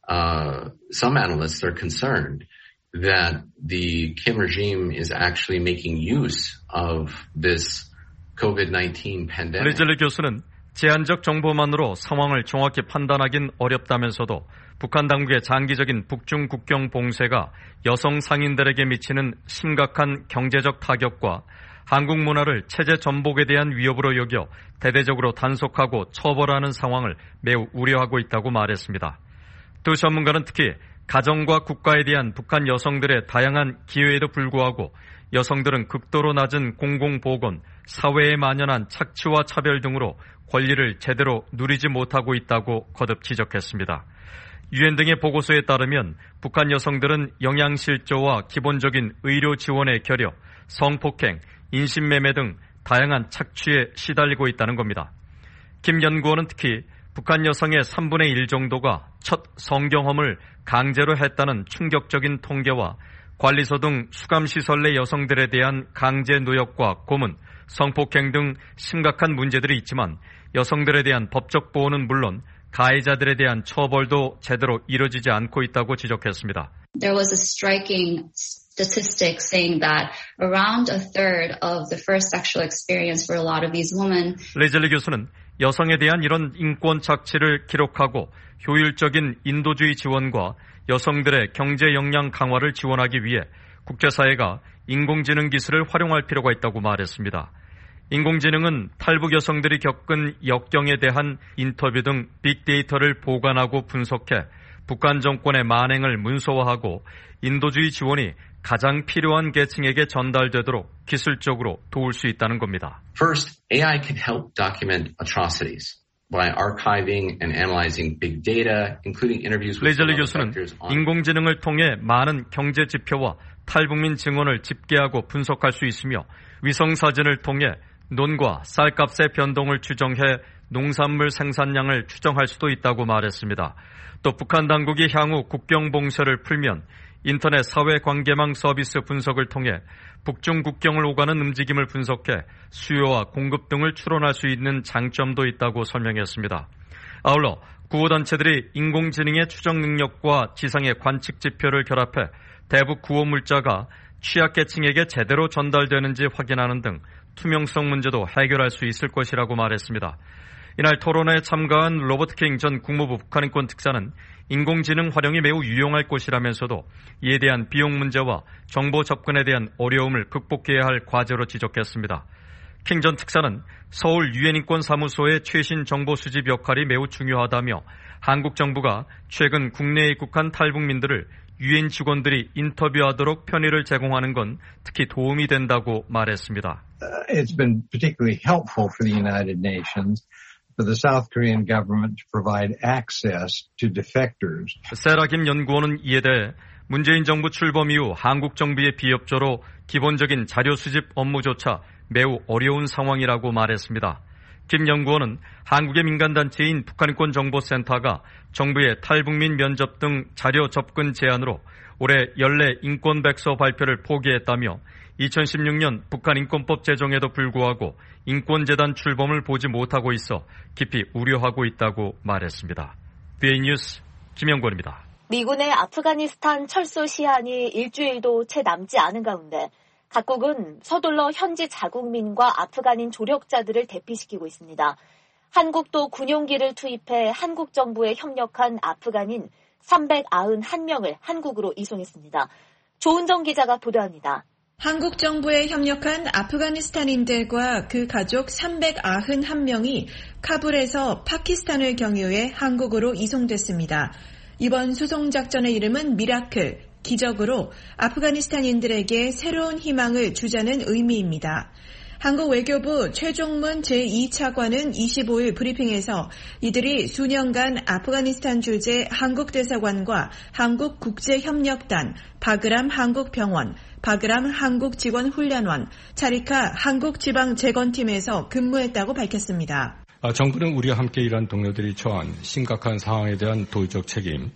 Speaker 18: uh, some analysts are concerned that the Kim regime is actually making use of this 코비드 나인틴 pandemic.
Speaker 16: 리즐리 교수는 제한적 정보만으로 상황을 정확히 판단하긴 어렵다면서도 북한 당국의 장기적인 북중 국경 봉쇄가 여성 상인들에게 미치는 심각한 경제적 타격과 한국 문화를 체제 전복에 대한 위협으로 여겨 대대적으로 단속하고 처벌하는 상황을 매우 우려하고 있다고 말했습니다. 두 전문가는 특히 가정과 국가에 대한 북한 여성들의 다양한 기회에도 불구하고 여성들은 극도로 낮은 공공보건, 사회에 만연한 착취와 차별 등으로 권리를 제대로 누리지 못하고 있다고 거듭 지적했습니다. 유엔 등의 보고서에 따르면 북한 여성들은 영양실조와 기본적인 의료 지원에 결여, 성폭행, 인신매매 등 다양한 착취에 시달리고 있다는 겁니다. 김 연구원은 특히 북한 여성의 삼분의 일 정도가 첫 성경험을 강제로 했다는 충격적인 통계와 관리소 등 수감시설 내 여성들에 대한 강제 노역과 고문, 성폭행 등 심각한 문제들이 있지만 여성들에 대한 법적 보호는 물론 가해자들에 대한 처벌도 제대로 이뤄지지 않고 있다고 지적했습니다.
Speaker 17: There was a striking statistic saying that around a third of the first sexual experience for a lot of these women.
Speaker 16: 레즐리 교수는 여성에 대한 이런 인권 착취를 기록하고 효율적인 인도주의 지원과 여성들의 경제 역량 강화를 지원하기 위해 국제사회가 인공지능 기술을 활용할 필요가 있다고 말했습니다. 인공지능은 탈북 여성들이 겪은 역경에 대한 인터뷰 등 빅데이터를 보관하고 분석해 북한 정권의 만행을 문서화하고 인도주의 지원이 가장 필요한 계층에게 전달되도록 기술적으로 도울 수 있다는 겁니다.
Speaker 18: First, 에이아이 can help document atrocities by archiving and analyzing big data, including interviews with
Speaker 16: 레즐리 교수는 인공지능을 통해 많은 경제 지표와 탈북민 증언을 집계하고 분석할 수 있으며 위성사진을 통해 논과 쌀값의 변동을 추정해 농산물 생산량을 추정할 수도 있다고 말했습니다. 또 북한 당국이 향후 국경 봉쇄를 풀면 인터넷 사회관계망 서비스 분석을 통해 북중 국경을 오가는 움직임을 분석해 수요와 공급 등을 추론할 수 있는 장점도 있다고 설명했습니다. 아울러 구호단체들이 인공지능의 추정 능력과 지상의 관측 지표를 결합해 대북 구호 물자가 취약계층에게 제대로 전달되는지 확인하는 등 투명성 문제도 해결할 수 있을 것이라고 말했습니다. 이날 토론회에 참가한 로버트 킹 전 국무부 북한인권 특사는 인공지능 활용이 매우 유용할 것이라면서도 이에 대한 비용 문제와 정보 접근에 대한 어려움을 극복해야 할 과제로 지적했습니다. 킹 전 특사는 서울 유엔인권사무소의 최신 정보 수집 역할이 매우 중요하다며 한국 정부가 최근 국내에 입국한 탈북민들을 유엔 직원들이 인터뷰하도록 편의를 제공하는 건 특히 도움이 된다고 말했습니다.
Speaker 19: It's been particularly helpful for the United Nations for the South Korean government to provide access to defectors.
Speaker 16: 세라 김 연구원은 이에 대해 문재인 정부 출범 이후 한국 정부의 비협조로 기본적인 자료 수집 업무조차 매우 어려운 상황이라고 말했습니다. 김 연구원은 한국의 민간단체인 북한인권정보센터가 정부의 탈북민 면접 등 자료 접근 제한으로 올해 연례 인권백서 발표를 포기했다며 이천십육 년 북한인권법 제정에도 불구하고 인권재단 출범을 보지 못하고 있어 깊이 우려하고 있다고 말했습니다. 비에이 뉴스 김영권입니다.
Speaker 3: 미군의 아프가니스탄 철수 시한이 일주일도 채 남지 않은 가운데 각국은 서둘러 현지 자국민과 아프간인 조력자들을 대피시키고 있습니다. 한국도 군용기를 투입해 한국 정부에 협력한 아프간인 삼백구십일 명을 한국으로 이송했습니다. 조은정 기자가 보도합니다.
Speaker 20: 한국 정부에 협력한 아프가니스탄인들과 그 가족 삼백구십일 명이 카불에서 파키스탄을 경유해 한국으로 이송됐습니다. 이번 수송작전의 이름은 미라클, 기적으로 아프가니스탄인들에게 새로운 희망을 주자는 의미입니다. 한국 외교부 최종문 제이 차관은 이십오일 브리핑에서 이들이 수년간 아프가니스탄 주재 한국대사관과 한국국제협력단, 바그람 한국병원, 바그람 한국직원훈련원, 차리카 한국지방재건팀에서 근무했다고 밝혔습니다.
Speaker 21: 정부는 우리와 함께 일한 동료들이 처한 심각한 상황에 대한 도의적 책임,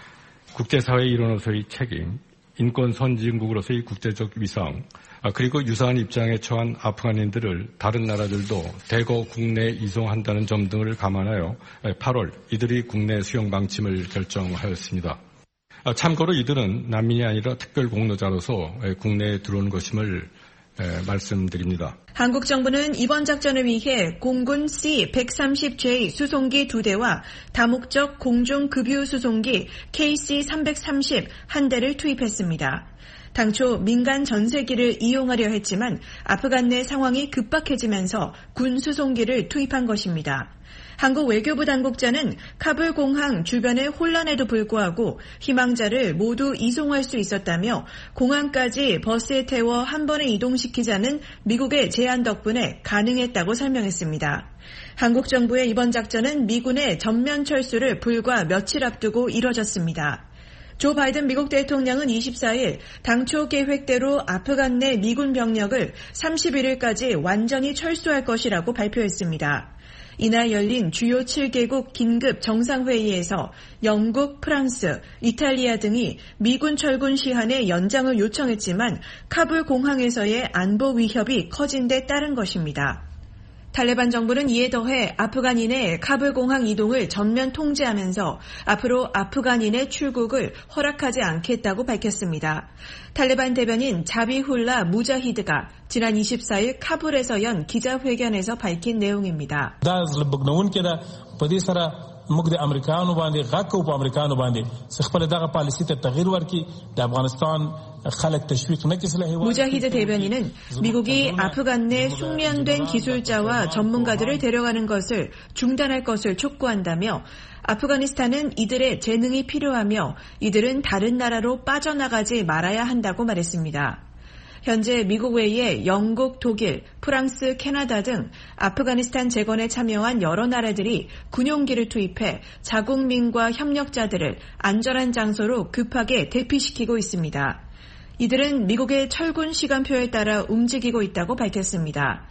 Speaker 21: 국제사회의 일원으로서의 책임, 인권 선진국으로서의 국제적 위상, 그리고 유사한 입장에 처한 아프간인들을 다른 나라들도 대거 국내에 이송한다는 점 등을 감안하여 팔월 이들이 국내 수용 방침을 결정하였습니다. 참고로 이들은 난민이 아니라 특별 공로자로서 국내에 들어온 것임을 말씀드립니다.
Speaker 20: 한국 정부는 이번 작전을 위해 공군 씨 백삼십 제이 수송기 두 대와 다목적 공중급유 수송기 케이씨 삼백삼십 한 대를 투입했습니다. 당초 민간 전세기를 이용하려 했지만 아프간 내 상황이 급박해지면서 군 수송기를 투입한 것입니다. 한국 외교부 당국자는 카불 공항 주변의 혼란에도 불구하고 희망자를 모두 이송할 수 있었다며 공항까지 버스에 태워 한 번에 이동시키자는 미국의 제안 덕분에 가능했다고 설명했습니다. 한국 정부의 이번 작전은 미군의 전면 철수를 불과 며칠 앞두고 이뤄졌습니다. 조 바이든 미국 대통령은 이십사일 당초 계획대로 아프간 내 미군 병력을 삼십일일까지 완전히 철수할 것이라고 발표했습니다. 이날 열린 주요 칠 개국 긴급 정상회의에서 영국, 프랑스, 이탈리아 등이 미군 철군 시한의 연장을 요청했지만 카불 공항에서의 안보 위협이 커진 데 따른 것입니다. 탈레반 정부는 이에 더해 아프간인의 카불 공항 이동을 전면 통제하면서 앞으로 아프간인의 출국을 허락하지 않겠다고 밝혔습니다. 탈레반 대변인 자비훌라 무자히드가 지난 이십사일 카불에서 연 기자회견에서 밝힌 내용입니다.
Speaker 1: موږ د امریکایانو باندې غږ کوو په امریکایانو باندې خپل دغه پالیسي ته تغییر ورکړي د افغانستان خلک تشویق نه کړي.
Speaker 20: 무자히드 대변인은 미국이 아프간 내 숙련된 기술자와 전문가들을 데려가는 것을 중단할 것을 촉구한다며 아프가니스탄은 이들의 재능이 필요하며 이들은 다른 나라로 빠져나가지 말아야 한다고 말했습니다. 현재 미국 외에 영국, 독일, 프랑스, 캐나다 등 아프가니스탄 재건에 참여한 여러 나라들이 군용기를 투입해 자국민과 협력자들을 안전한 장소로 급하게 대피시키고 있습니다. 이들은 미국의 철군 시간표에 따라 움직이고 있다고 밝혔습니다.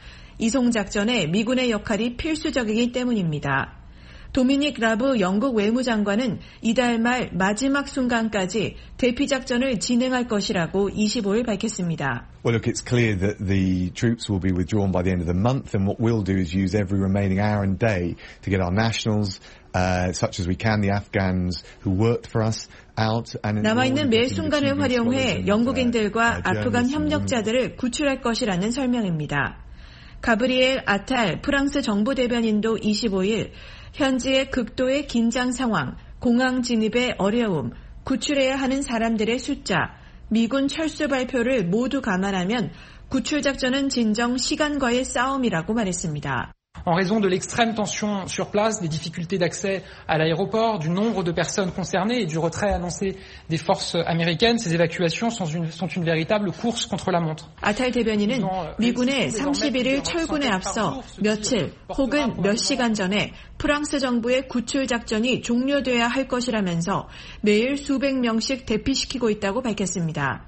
Speaker 20: 이송작전에 미군의 역할이 필수적이기 때문입니다. 도미닉 라브 영국 외무장관은 이달 말 마지막 순간까지 대피작전을 진행할 것이라고 이십오일 밝혔습니다.
Speaker 22: Well, look, it's clear that the troops will be withdrawn by the end of the month, and what we'll do is use every remaining hour and day to get our nationals, uh, such as we can, the Afghans who worked for us, out. And
Speaker 20: 남아있는 매 순간을 활용해 영국인들과 아프간 협력자들을 구출할 것이라는 설명입니다. 가브리엘 아탈 프랑스 정부 대변인도 이십오일 현지의 극도의 긴장 상황, 공항 진입의 어려움, 구출해야 하는 사람들의 숫자, 미군 철수 발표를 모두 감안하면 구출 작전은 진정 시간과의 싸움이라고 말했습니다.
Speaker 23: En raison de l'extrême tension sur place, des difficultés d'accès à l'aéroport, du nombre de personnes concernées et du retrait annoncé des forces américaines, ces évacuations sont une, sont une véritable course contre la montre.
Speaker 20: 아탈 대변인은 미군의 삼십일일 철군에 앞서 며칠 혹은 몇 시간 전에 프랑스 정부의 구출 작전이 종료돼야 할 것이라면서 매일 수백 명씩 대피시키고 있다고 밝혔습니다.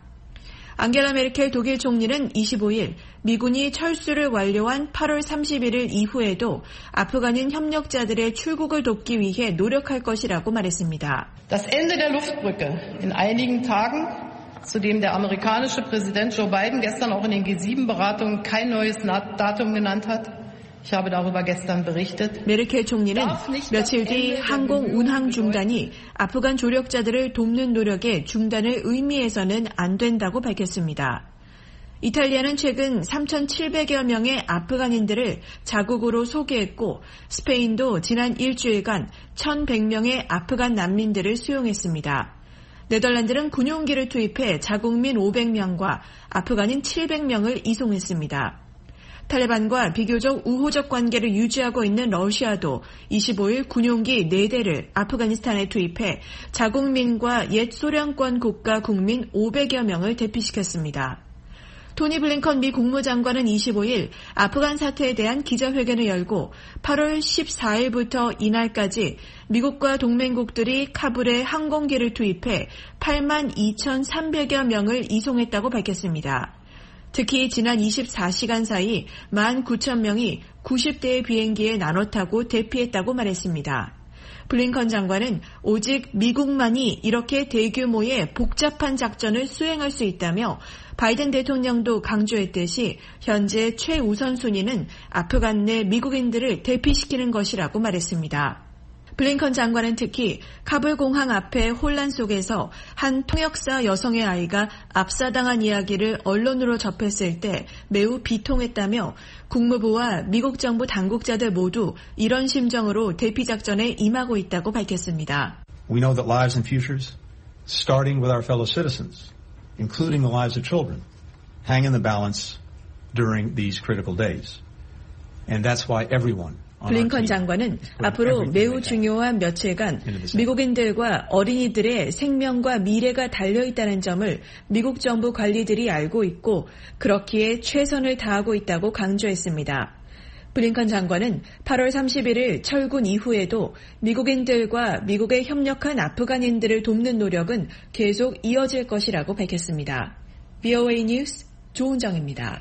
Speaker 20: 앙겔라 메르켈 독일 총리는 이십오일 미군이 철수를 완료한 팔월 삼십일일 이후에도 아프간인 협력자들의 출국을 돕기 위해 노력할 것이라고 말했습니다.
Speaker 24: Das Ende der Luftbrücke in einigen Tagen, zu dem der amerikanische Präsident Joe Biden gestern auch in den G sieben Beratungen kein neues Datum genannt hat. Ich habe darüber gestern berichtet.
Speaker 20: 메르켈 총리는 며칠 뒤 항공 운항 중단이 아프간 조력자들을 돕는 노력의 중단을 의미해서는 안 된다고 밝혔습니다. 이탈리아는 최근 삼천칠백여 명의 아프간인들을 자국으로 소개했고 스페인도 지난 일주일간 천백 명의 아프간 난민들을 수용했습니다. 네덜란드는 군용기를 투입해 자국민 오백 명과 아프간인 칠백 명을 이송했습니다. 탈레반과 비교적 우호적 관계를 유지하고 있는 러시아도 이십오일 군용기 네 대를 아프가니스탄에 투입해 자국민과 옛 소련권 국가 국민 오백여 명을 대피시켰습니다. 토니 블링컨 미 국무장관은 이십오일 아프간 사태에 대한 기자회견을 열고 팔월 십사일부터 이날까지 미국과 동맹국들이 카불에 항공기를 투입해 팔만 이천삼백여 명을 이송했다고 밝혔습니다. 특히 지난 이십사시간 사이 만 구천 명이 구십 대의 비행기에 나눠 타고 대피했다고 말했습니다. 블링컨 장관은 오직 미국만이 이렇게 대규모의 복잡한 작전을 수행할 수 있다며 바이든 대통령도 강조했듯이 현재 최우선 순위는 아프간 내 미국인들을 대피시키는 것이라고 말했습니다. 블링컨 장관은 특히 카불 공항 앞의 혼란 속에서 한 통역사 여성의 아이가 압사당한 이야기를 언론으로 접했을 때 매우 비통했다며 국무부와 미국 정부 당국자들 모두 이런 심정으로 대피작전에 임하고 있다고 밝혔습니다.
Speaker 25: We know that lives and futures, starting with our fellow citizens, including the lives of children, hang in the balance during these critical days. And that's why everyone
Speaker 20: 블링컨 장관은 앞으로 매우 중요한 며칠간 미국인들과 어린이들의 생명과 미래가 달려있다는 점을 미국 정부 관리들이 알고 있고 그렇기에 최선을 다하고 있다고 강조했습니다. 블링컨 장관은 팔월 삼십일일 철군 이후에도 미국인들과 미국에 협력한 아프간인들을 돕는 노력은 계속 이어질 것이라고 밝혔습니다. 브이오에이 뉴스 조은정입니다.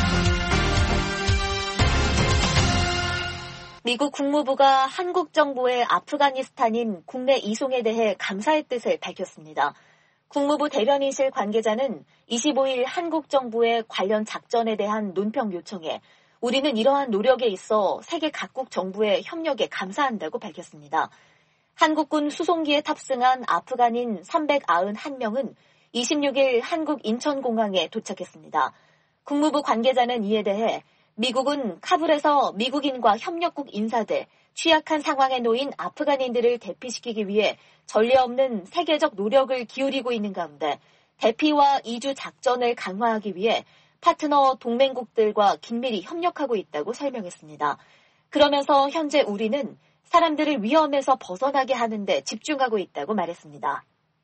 Speaker 3: 미국 국무부가 한국 정부의 아프가니스탄인 국내 이송에 대해 감사의 뜻을 밝혔습니다. 국무부 대변인실 관계자는 이십오일 한국 정부의 관련 작전에 대한 논평 요청에 우리는 이러한 노력에 있어 세계 각국 정부의 협력에 감사한다고 밝혔습니다. 한국군 수송기에 탑승한 아프간인 삼백구십일 명은 이십육일 한국 인천공항에 도착했습니다. 국무부 관계자는 이에 대해 미국은 카불에서 미국인과 협력국 인사들, 취약한 상황에 놓인 아프간인들을 대피시키기 위해 전례 없는 세계적 노력을 기울이고 있는 가운데 대피와 이주 작전을 강화하기 위해 파트너 동맹국들과 긴밀히 협력하고 있다고 설명했습니다. 그러면서 현재 우리는 사람들을 위험에서 벗어나게 하는 데 집중하고 있다고 말했습니다.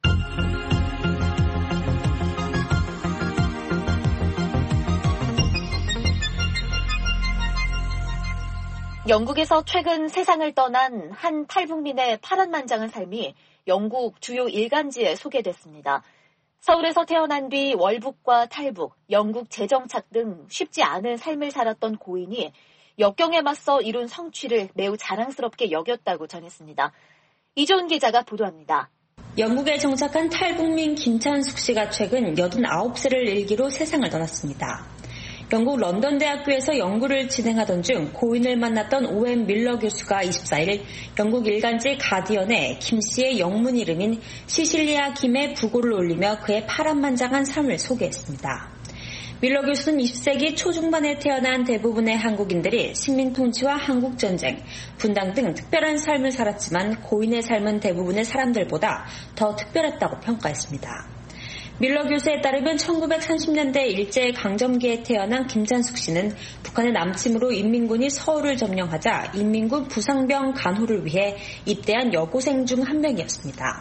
Speaker 3: 영국에서 최근 세상을 떠난 한 탈북민의 파란만장한 삶이 영국 주요 일간지에 소개됐습니다. 서울에서 태어난 뒤 월북과 탈북, 영국 재정착 등 쉽지 않은 삶을 살았던 고인이 역경에 맞서 이룬 성취를 매우 자랑스럽게 여겼다고 전했습니다. 이조은 기자가 보도합니다.
Speaker 4: 영국에 정착한 탈북민 김찬숙 씨가 최근 여든아홉 세를 일기로 세상을 떠났습니다. 영국 런던 대학교에서 연구를 진행하던 중 고인을 만났던 오웬 밀러 교수가 이십사일 영국 일간지 가디언에 김 씨의 영문 이름인 시실리아 김의 부고를 올리며 그의 파란만장한 삶을 소개했습니다. 밀러 교수는 이십 세기 초중반에 태어난 대부분의 한국인들이 식민통치와 한국전쟁, 분당 등 특별한 삶을 살았지만 고인의 삶은 대부분의 사람들보다 더 특별했다고 평가했습니다. 밀러 교수에 따르면 천구백삼십 년대 일제강점기에 태어난 김찬숙 씨는 북한의 남침으로 인민군이 서울을 점령하자 인민군 부상병 간호를 위해 입대한 여고생 중 한 명이었습니다.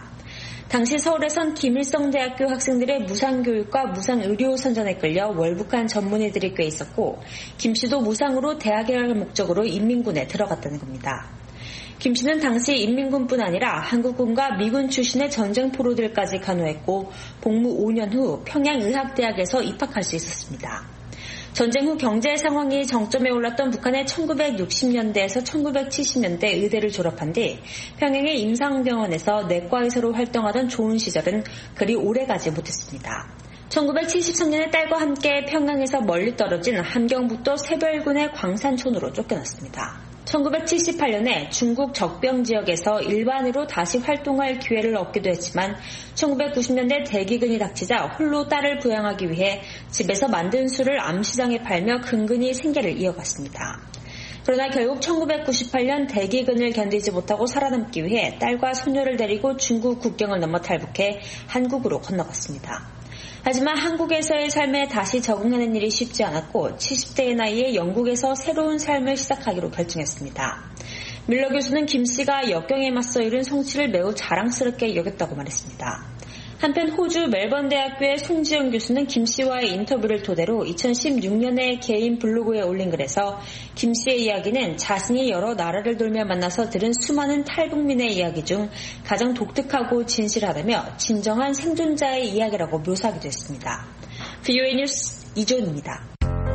Speaker 4: 당시 서울에선 김일성대학교 학생들의 무상교육과 무상의료 선전에 끌려 월북한 전문의들이 꽤 있었고 김 씨도 무상으로 대학에 갈 목적으로 인민군에 들어갔다는 겁니다. 김 씨는 당시 인민군뿐 아니라 한국군과 미군 출신의 전쟁 포로들까지 간호했고 복무 오 년 후 평양의학대학에서 입학할 수 있었습니다. 전쟁 후 경제 상황이 정점에 올랐던 북한의 천구백육십 년대에서 천구백칠십 년대 의대를 졸업한 뒤 평양의 임상병원에서 내과의사로 활동하던 좋은 시절은 그리 오래가지 못했습니다. 천구백칠십삼 년에 딸과 함께 평양에서 멀리 떨어진 함경북도 세별군의 광산촌으로 쫓겨났습니다. 천구백칠십팔 년에 중국 적병 지역에서 일반으로 다시 활동할 기회를 얻기도 했지만 천구백구십 년대 대기근이 닥치자 홀로 딸을 부양하기 위해 집에서 만든 술을 암시장에 팔며 근근히 생계를 이어갔습니다. 그러나 결국 천구백구십팔 년 대기근을 견디지 못하고 살아남기 위해 딸과 손녀를 데리고 중국 국경을 넘어 탈북해 한국으로 건너갔습니다. 하지만 한국에서의 삶에 다시 적응하는 일이 쉽지 않았고 칠십 대의 나이에 영국에서 새로운 삶을 시작하기로 결정했습니다. 밀러 교수는 김 씨가 역경에 맞서 이룬 성취를 매우 자랑스럽게 여겼다고 말했습니다. 한편 호주 멜번 대학교의 송지영 교수는 김 씨와의 인터뷰를 토대로 이천십육 년에 개인 블로그에 올린 글에서 김 씨의 이야기는 자신이 여러 나라를 돌며 만나서 들은 수많은 탈북민의 이야기 중 가장 독특하고 진실하다며 진정한 생존자의 이야기라고 묘사하기도 했습니다. 브이오에이 뉴스 이조은입니다.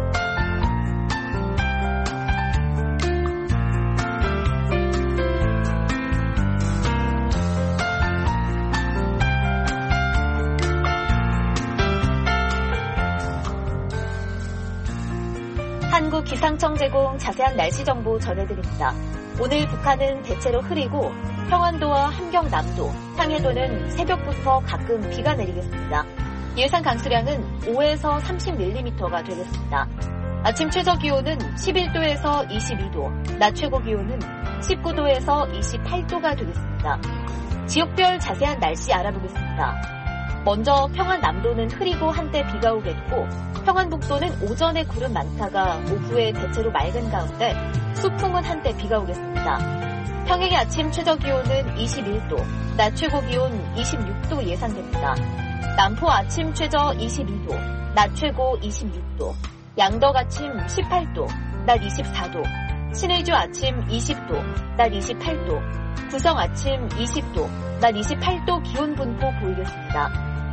Speaker 3: 기상청 제공 자세한 날씨 정보 전해드립니다. 오늘 북한은 대체로 흐리고 평안도와 함경남도, 상해도는 새벽부터 가끔 비가 내리겠습니다. 예상 강수량은 오에서 삼십 밀리미터가 되겠습니다. 아침 최저 기온은 십일 도에서 이십이 도, 낮 최고 기온은 십구 도에서 이십팔 도가 되겠습니다. 지역별 자세한 날씨 알아보겠습니다. 먼저 평안남도는 흐리고 한때 비가 오겠고 평안북도는 오전에 구름 많다가 오후에 대체로 맑은 가운데 수풍은 한때 비가 오겠습니다. 평양의 아침 최저 기온은 이십일 도, 낮 최고 기온 이십육 도 예상됩니다. 남포 아침 최저 이십이 도, 낮 최고 이십육 도, 양덕 아침 십팔 도, 낮 이십사 도, 신의주 아침 이십 도, 낮 이십팔 도, 구성 아침 이십 도, 낮 이십팔 도 기온 분포 보이겠습니다.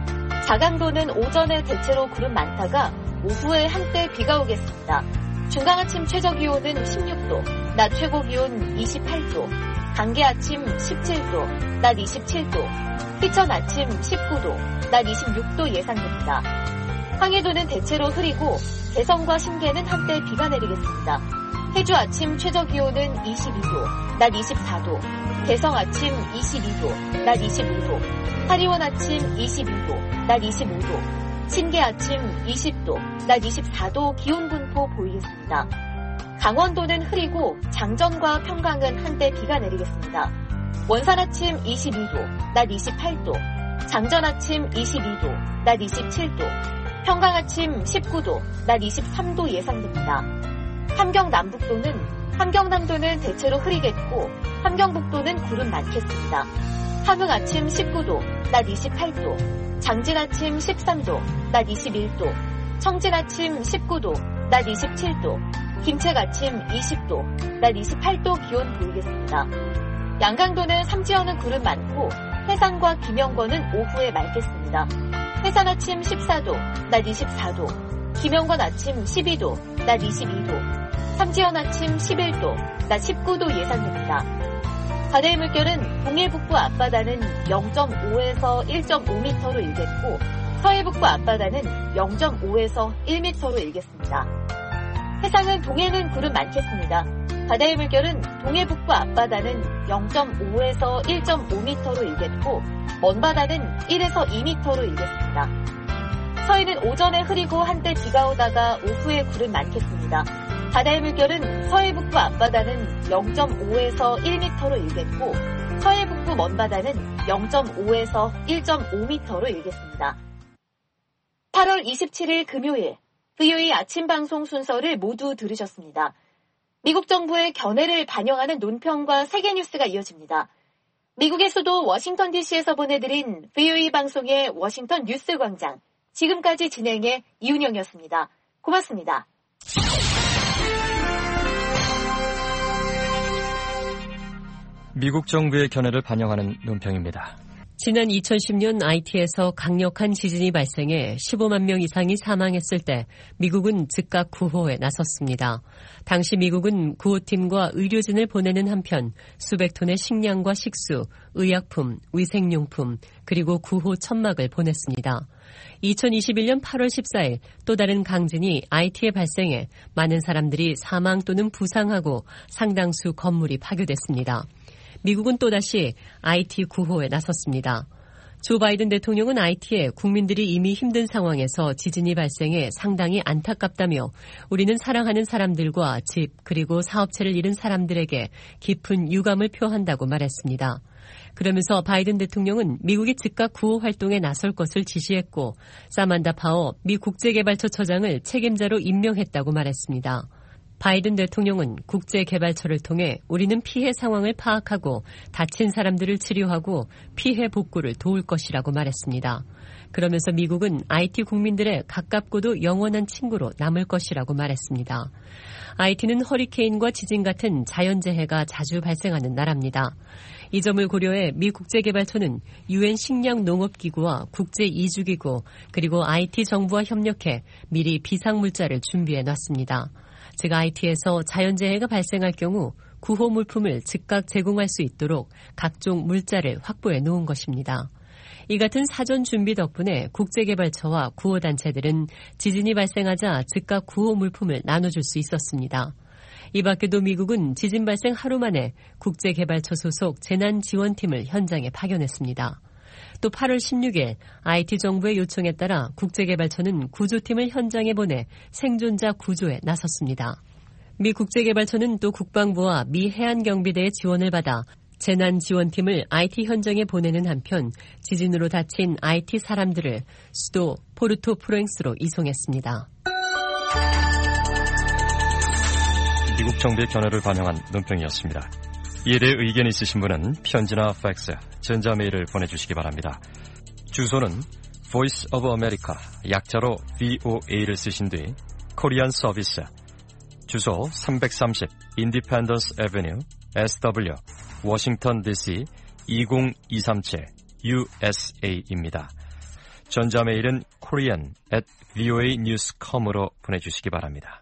Speaker 3: 자강도는 오전에 대체로 구름 많다가 오후에 한때 비가 오겠습니다. 중강 아침 최저 기온은 십육 도, 낮 최고 기온 이십팔 도, 강계 아침 십칠 도, 낮 이십칠 도, 희천 아침 십구 도, 낮 이십육 도 예상됩니다. 황해도는 대체로 흐리고 개성과 신계는 한때 비가 내리겠습니다. 해주 아침 최저 기온은 이십이 도, 낮 이십사 도, 개성 아침 이십이 도, 낮 이십오 도, 하리원 아침 이십이 도, 낮 이십오 도, 신계 아침 이십 도, 낮 이십사 도 기온 분포 보이겠습니다. 강원도는 흐리고 장전과 평강은 한때 비가 내리겠습니다. 원산 아침 이십이 도, 낮 이십팔 도, 장전 아침 이십이 도, 낮 이십칠 도, 평강 아침 십구 도, 낮 이십삼 도 예상됩니다. 함경 남북도는 함경남도는 대체로 흐리겠고 함경북도는 구름 많겠습니다. 함흥 아침 십구 도, 낮 이십팔 도, 장진 아침 십삼 도, 낮 이십일 도, 청진 아침 십구 도, 낮 이십칠 도, 김책 아침 이십 도, 낮 이십팔 도 기온 보이겠습니다. 양강도는 삼지연은 구름 많고 해산과 김영권은 오후에 맑겠습니다. 해산 아침 십사 도, 낮 이십사 도, 김영권 아침 십이 도, 낮 이십이 도, 삼지연 아침 십일 도, 낮 십구 도 예상됩니다. 바다의 물결은 동해 북부 앞바다는 영 점 오에서 일 점 오 미터로 일겠고 서해 북부 앞바다는 영 점 오에서 일 미터로 일겠습니다. 해상은 동해는 구름 많겠습니다. 바다의 물결은 동해 북부 앞바다는 영 점 오에서 일 점 오 미터로 일겠고 먼 바다는 일에서 이 미터로 일겠습니다. 서해는 오전에 흐리고 한때 비가 오다가 오후에 구름 많겠습니다. 바다의 물결은 서해 북부 앞바다는 영 점 오에서 일 미터로 일겠고 서해 북부 먼 바다는 영 점 오에서 일 점 오 미터로 일겠습니다. 팔월 이십칠일 금요일 브이오에이 아침 방송 순서를 모두 들으셨습니다. 미국 정부의 견해를 반영하는 논평과 세계 뉴스가 이어집니다. 미국의 수도 워싱턴 디씨에서 보내드린 브이오에이 방송의 워싱턴 뉴스 광장. 지금까지 진행의 이윤영이었습니다. 고맙습니다.
Speaker 5: 미국 정부의 견해를 반영하는 논평입니다.
Speaker 6: 지난 이천십 년 아이티에서 강력한 지진이 발생해 십오만 명 이상이 사망했을 때 미국은 즉각 구호에 나섰습니다. 당시 미국은 구호팀과 의료진을 보내는 한편 수백 톤의 식량과 식수, 의약품, 위생용품, 그리고 구호 천막을 보냈습니다. 이천이십일 년 팔월 십사일 또 다른 강진이 아이티에 발생해 많은 사람들이 사망 또는 부상하고 상당수 건물이 파괴됐습니다. 미국은 또다시 아이티 구호에 나섰습니다. 조 바이든 대통령은 아이티에 국민들이 이미 힘든 상황에서 지진이 발생해 상당히 안타깝다며 우리는 사랑하는 사람들과 집 그리고 사업체를 잃은 사람들에게 깊은 유감을 표한다고 말했습니다. 그러면서 바이든 대통령은 미국이 즉각 구호 활동에 나설 것을 지시했고 사만다 파워 미 국제개발처 처장을 책임자로 임명했다고 말했습니다. 바이든 대통령은 국제개발처를 통해 우리는 피해 상황을 파악하고 다친 사람들을 치료하고 피해 복구를 도울 것이라고 말했습니다. 그러면서 미국은 아이티 국민들의 가깝고도 영원한 친구로 남을 것이라고 말했습니다. 아이티는 허리케인과 지진 같은 자연재해가 자주 발생하는 나라입니다. 이 점을 고려해 미 국제개발처는 유엔 식량농업기구와 국제이주기구 그리고 아이티 정부와 협력해 미리 비상물자를 준비해 놨습니다. 즉 아이티에서 자연재해가 발생할 경우 구호 물품을 즉각 제공할 수 있도록 각종 물자를 확보해 놓은 것입니다. 이 같은 사전 준비 덕분에 국제개발처와 구호단체들은 지진이 발생하자 즉각 구호 물품을 나눠줄 수 있었습니다. 이 밖에도 미국은 지진 발생 하루 만에 국제개발처 소속 재난지원팀을 현장에 파견했습니다. 또 팔월 십육일 아이티 정부의 요청에 따라 국제개발처는 구조팀을 현장에 보내 생존자 구조에 나섰습니다. 미 국제개발처는 또 국방부와 미 해안경비대의 지원을 받아 재난지원팀을 아이티 현장에 보내는 한편 지진으로 다친 아이티 사람들을 수도 포르토프랭스로 이송했습니다.
Speaker 5: 미국 정부의 견해를 반영한 논평이었습니다. 이에 대해 의견이 있으신 분은 편지나 팩스, 전자메일을 보내주시기 바랍니다. 주소는 Voice of America, 약자로 브이오에이를 쓰신 뒤 코리안 서비스 주소 삼백삼십 인디펜던스 애비뉴 에스더블유 워싱턴 디씨 이공이삼칠 유에스에이입니다. 전자메일은 korean at voanews dot com으로 보내주시기 바랍니다.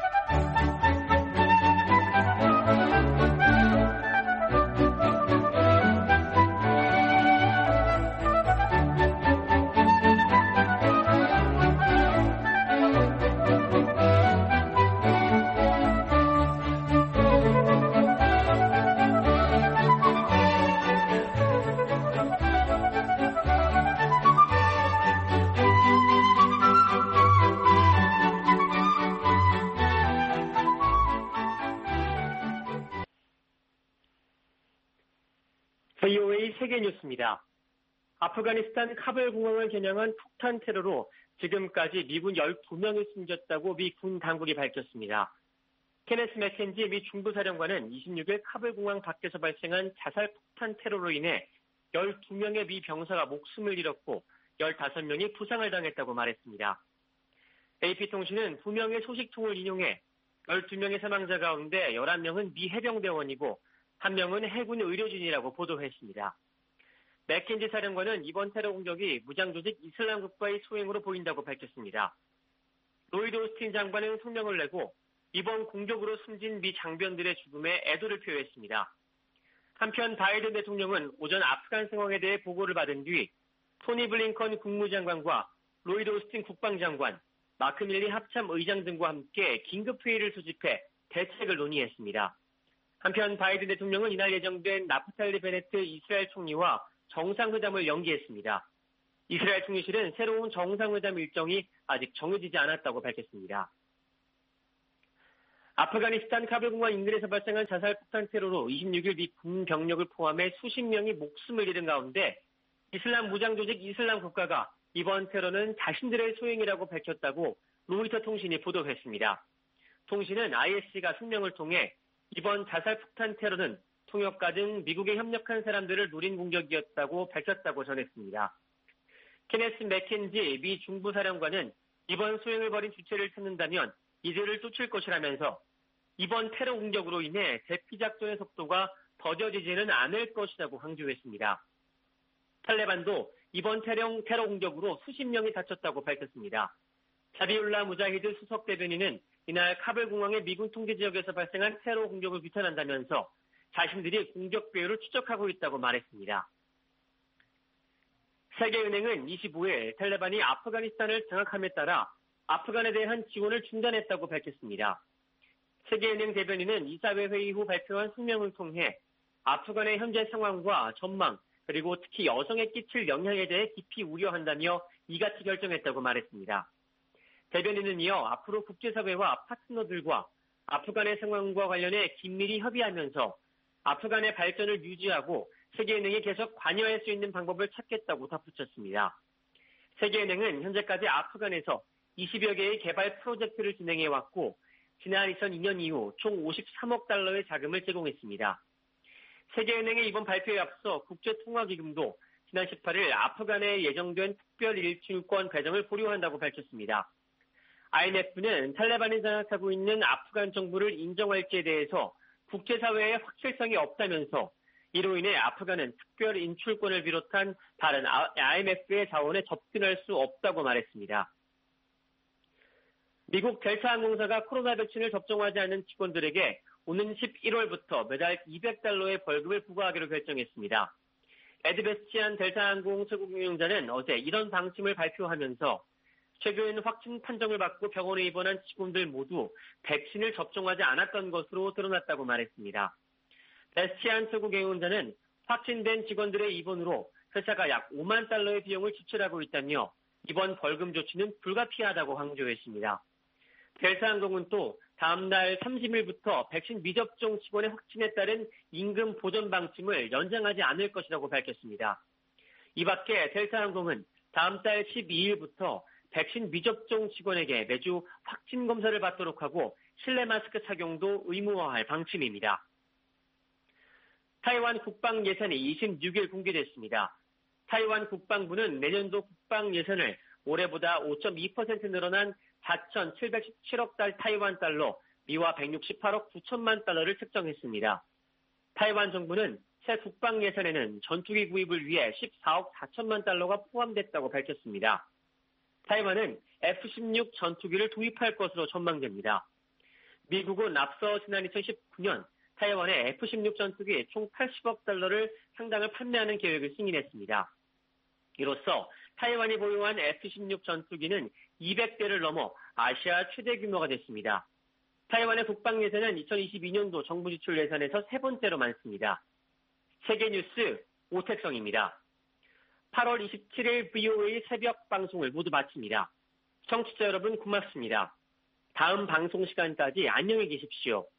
Speaker 7: 브이오에이 세계뉴스입니다. 아프가니스탄 카불 공항을 겨냥한 폭탄 테러로 지금까지 미군 열두 명이 숨졌다고 미 군 당국이 밝혔습니다. 케네스 맥켄지 미 중부사령관은 이십육일 카불 공항 밖에서 발생한 자살 폭탄 테러로 인해 열두 명의 미 병사가 목숨을 잃었고 열다섯 명이 부상을 당했다고 말했습니다. 에이피통신은 두 명의 소식통을 인용해 열두 명의 사망자 가운데 열한 명은 미 해병대원이고 한 명은 해군 의료진이라고 보도했습니다. 맥켄지 사령관은 이번 테러 공격이 무장조직 이슬람국가의 소행으로 보인다고 밝혔습니다. 로이드 오스틴 장관은 성명을 내고 이번 공격으로 숨진 미 장병들의 죽음에 애도를 표했습니다. 한편 바이든 대통령은 오전 아프간 상황에 대해 보고를 받은 뒤 토니 블링컨 국무장관과 로이드 오스틴 국방장관, 마크 밀리 합참 의장 등과 함께 긴급회의를 소집해 대책을 논의했습니다. 한편 바이든 대통령은 이날 예정된 나프탈리 베네트 이스라엘 총리와 정상회담을 연기했습니다. 이스라엘 총리실은 새로운 정상회담 일정이 아직 정해지지 않았다고 밝혔습니다. 아프가니스탄 카불 공항 인근에서 발생한 자살 폭탄 테러로 이십육일 미 군 병력을 포함해 수십 명이 목숨을 잃은 가운데 이슬람 무장조직 이슬람 국가가 이번 테러는 자신들의 소행이라고 밝혔다고 로이터 통신이 보도했습니다. 통신은 아이에스가 성명을 통해 이번 자살 폭탄 테러는 통역가 등 미국에 협력한 사람들을 노린 공격이었다고 밝혔다고 전했습니다. 케네스 맥켄지 미 중부사령관은 이번 소행을 벌인 주체를 찾는다면 이들을 쫓을 것이라면서 이번 테러 공격으로 인해 대피작전의 속도가 더뎌지지는 않을 것이라고 강조했습니다. 탈레반도 이번 테러, 테러 공격으로 수십 명이 다쳤다고 밝혔습니다. 자비울라 무자히드 수석 대변인은 이날 카불 공항의 미군 통제 지역에서 발생한 테러 공격을 비난한다면서 자신들이 공격 배후를 추적하고 있다고 말했습니다. 세계은행은 이십오일 탈레반이 아프가니스탄을 장악함에 따라 아프간에 대한 지원을 중단했다고 밝혔습니다. 세계은행 대변인은 이사회 회의 후 발표한 성명을 통해 아프간의 현재 상황과 전망, 그리고 특히 여성에 끼칠 영향에 대해 깊이 우려한다며 이같이 결정했다고 말했습니다. 대변인은 이어 앞으로 국제사회와 파트너들과 아프간의 상황과 관련해 긴밀히 협의하면서 아프간의 발전을 유지하고 세계은행이 계속 관여할 수 있는 방법을 찾겠다고 덧붙였습니다. 세계은행은 현재까지 아프간에서 이십여 개의 개발 프로젝트를 진행해왔고 지난 이천이년 이후 총 오십삼억 달러의 자금을 제공했습니다. 세계은행의 이번 발표에 앞서 국제통화기금도 지난 십팔일 아프간에 예정된 특별 일출권 배정을 보류한다고 밝혔습니다. 아이엠에프는 탈레반이 장악하고 있는 아프간 정부를 인정할지에 대해서 국제사회에 확실성이 없다면서 이로 인해 아프간은 특별 인출권을 비롯한 다른 아이엠에프의 자원에 접근할 수 없다고 말했습니다. 미국 델타 항공사가 코로나 백신을 접종하지 않은 직원들에게 오는 십일월부터 매달 이백 달러의 벌금을 부과하기로 결정했습니다. 에드 베스치안 델타 항공 최고 경영자는 어제 이런 방침을 발표하면서 최근 확진 판정을 받고 병원에 입원한 직원들 모두 백신을 접종하지 않았던 것으로 드러났다고 말했습니다. 베스치안 최고 경영자는 확진된 직원들의 입원으로 회사가 약 오만 달러의 비용을 지출하고 있다며 이번 벌금 조치는 불가피하다고 강조했습니다. 델타항공은 또 다음 날 삼십일부터 백신 미접종 직원의 확진에 따른 임금 보전 방침을 연장하지 않을 것이라고 밝혔습니다. 이 밖에 델타항공은 다음 달 십이일부터 백신 미접종 직원에게 매주 확진 검사를 받도록 하고 실내 마스크 착용도 의무화할 방침입니다. 타이완 국방 예산이 이십육일 공개됐습니다. 타이완 국방부는 내년도 국방 예산을 올해보다 오 점 이 퍼센트 늘어난 사천칠백십칠억 달 타이완 달러, 미화 백육십팔억 구천만 달러를 책정했습니다. 타이완 정부는 새 국방 예산에는 전투기 구입을 위해 십사억 사천만 달러가 포함됐다고 밝혔습니다. 타이완은 에프 십육 전투기를 도입할 것으로 전망됩니다. 미국은 앞서 지난 이천십구 년 타이완에 에프 십육 전투기 총 팔십억 달러를 상당을 판매하는 계획을 승인했습니다. 이로써 타이완이 보유한 에프 십육 전투기는 이백 대를 넘어 아시아 최대 규모가 됐습니다. 타이완의 국방 예산은 이천이십이 년도 정부 지출 예산에서 세 번째로 많습니다. 세계뉴스 오택성입니다. 팔월 이십칠일 브이오에이 새벽 방송을 모두 마칩니다. 청취자 여러분 고맙습니다. 다음 방송 시간까지 안녕히 계십시오.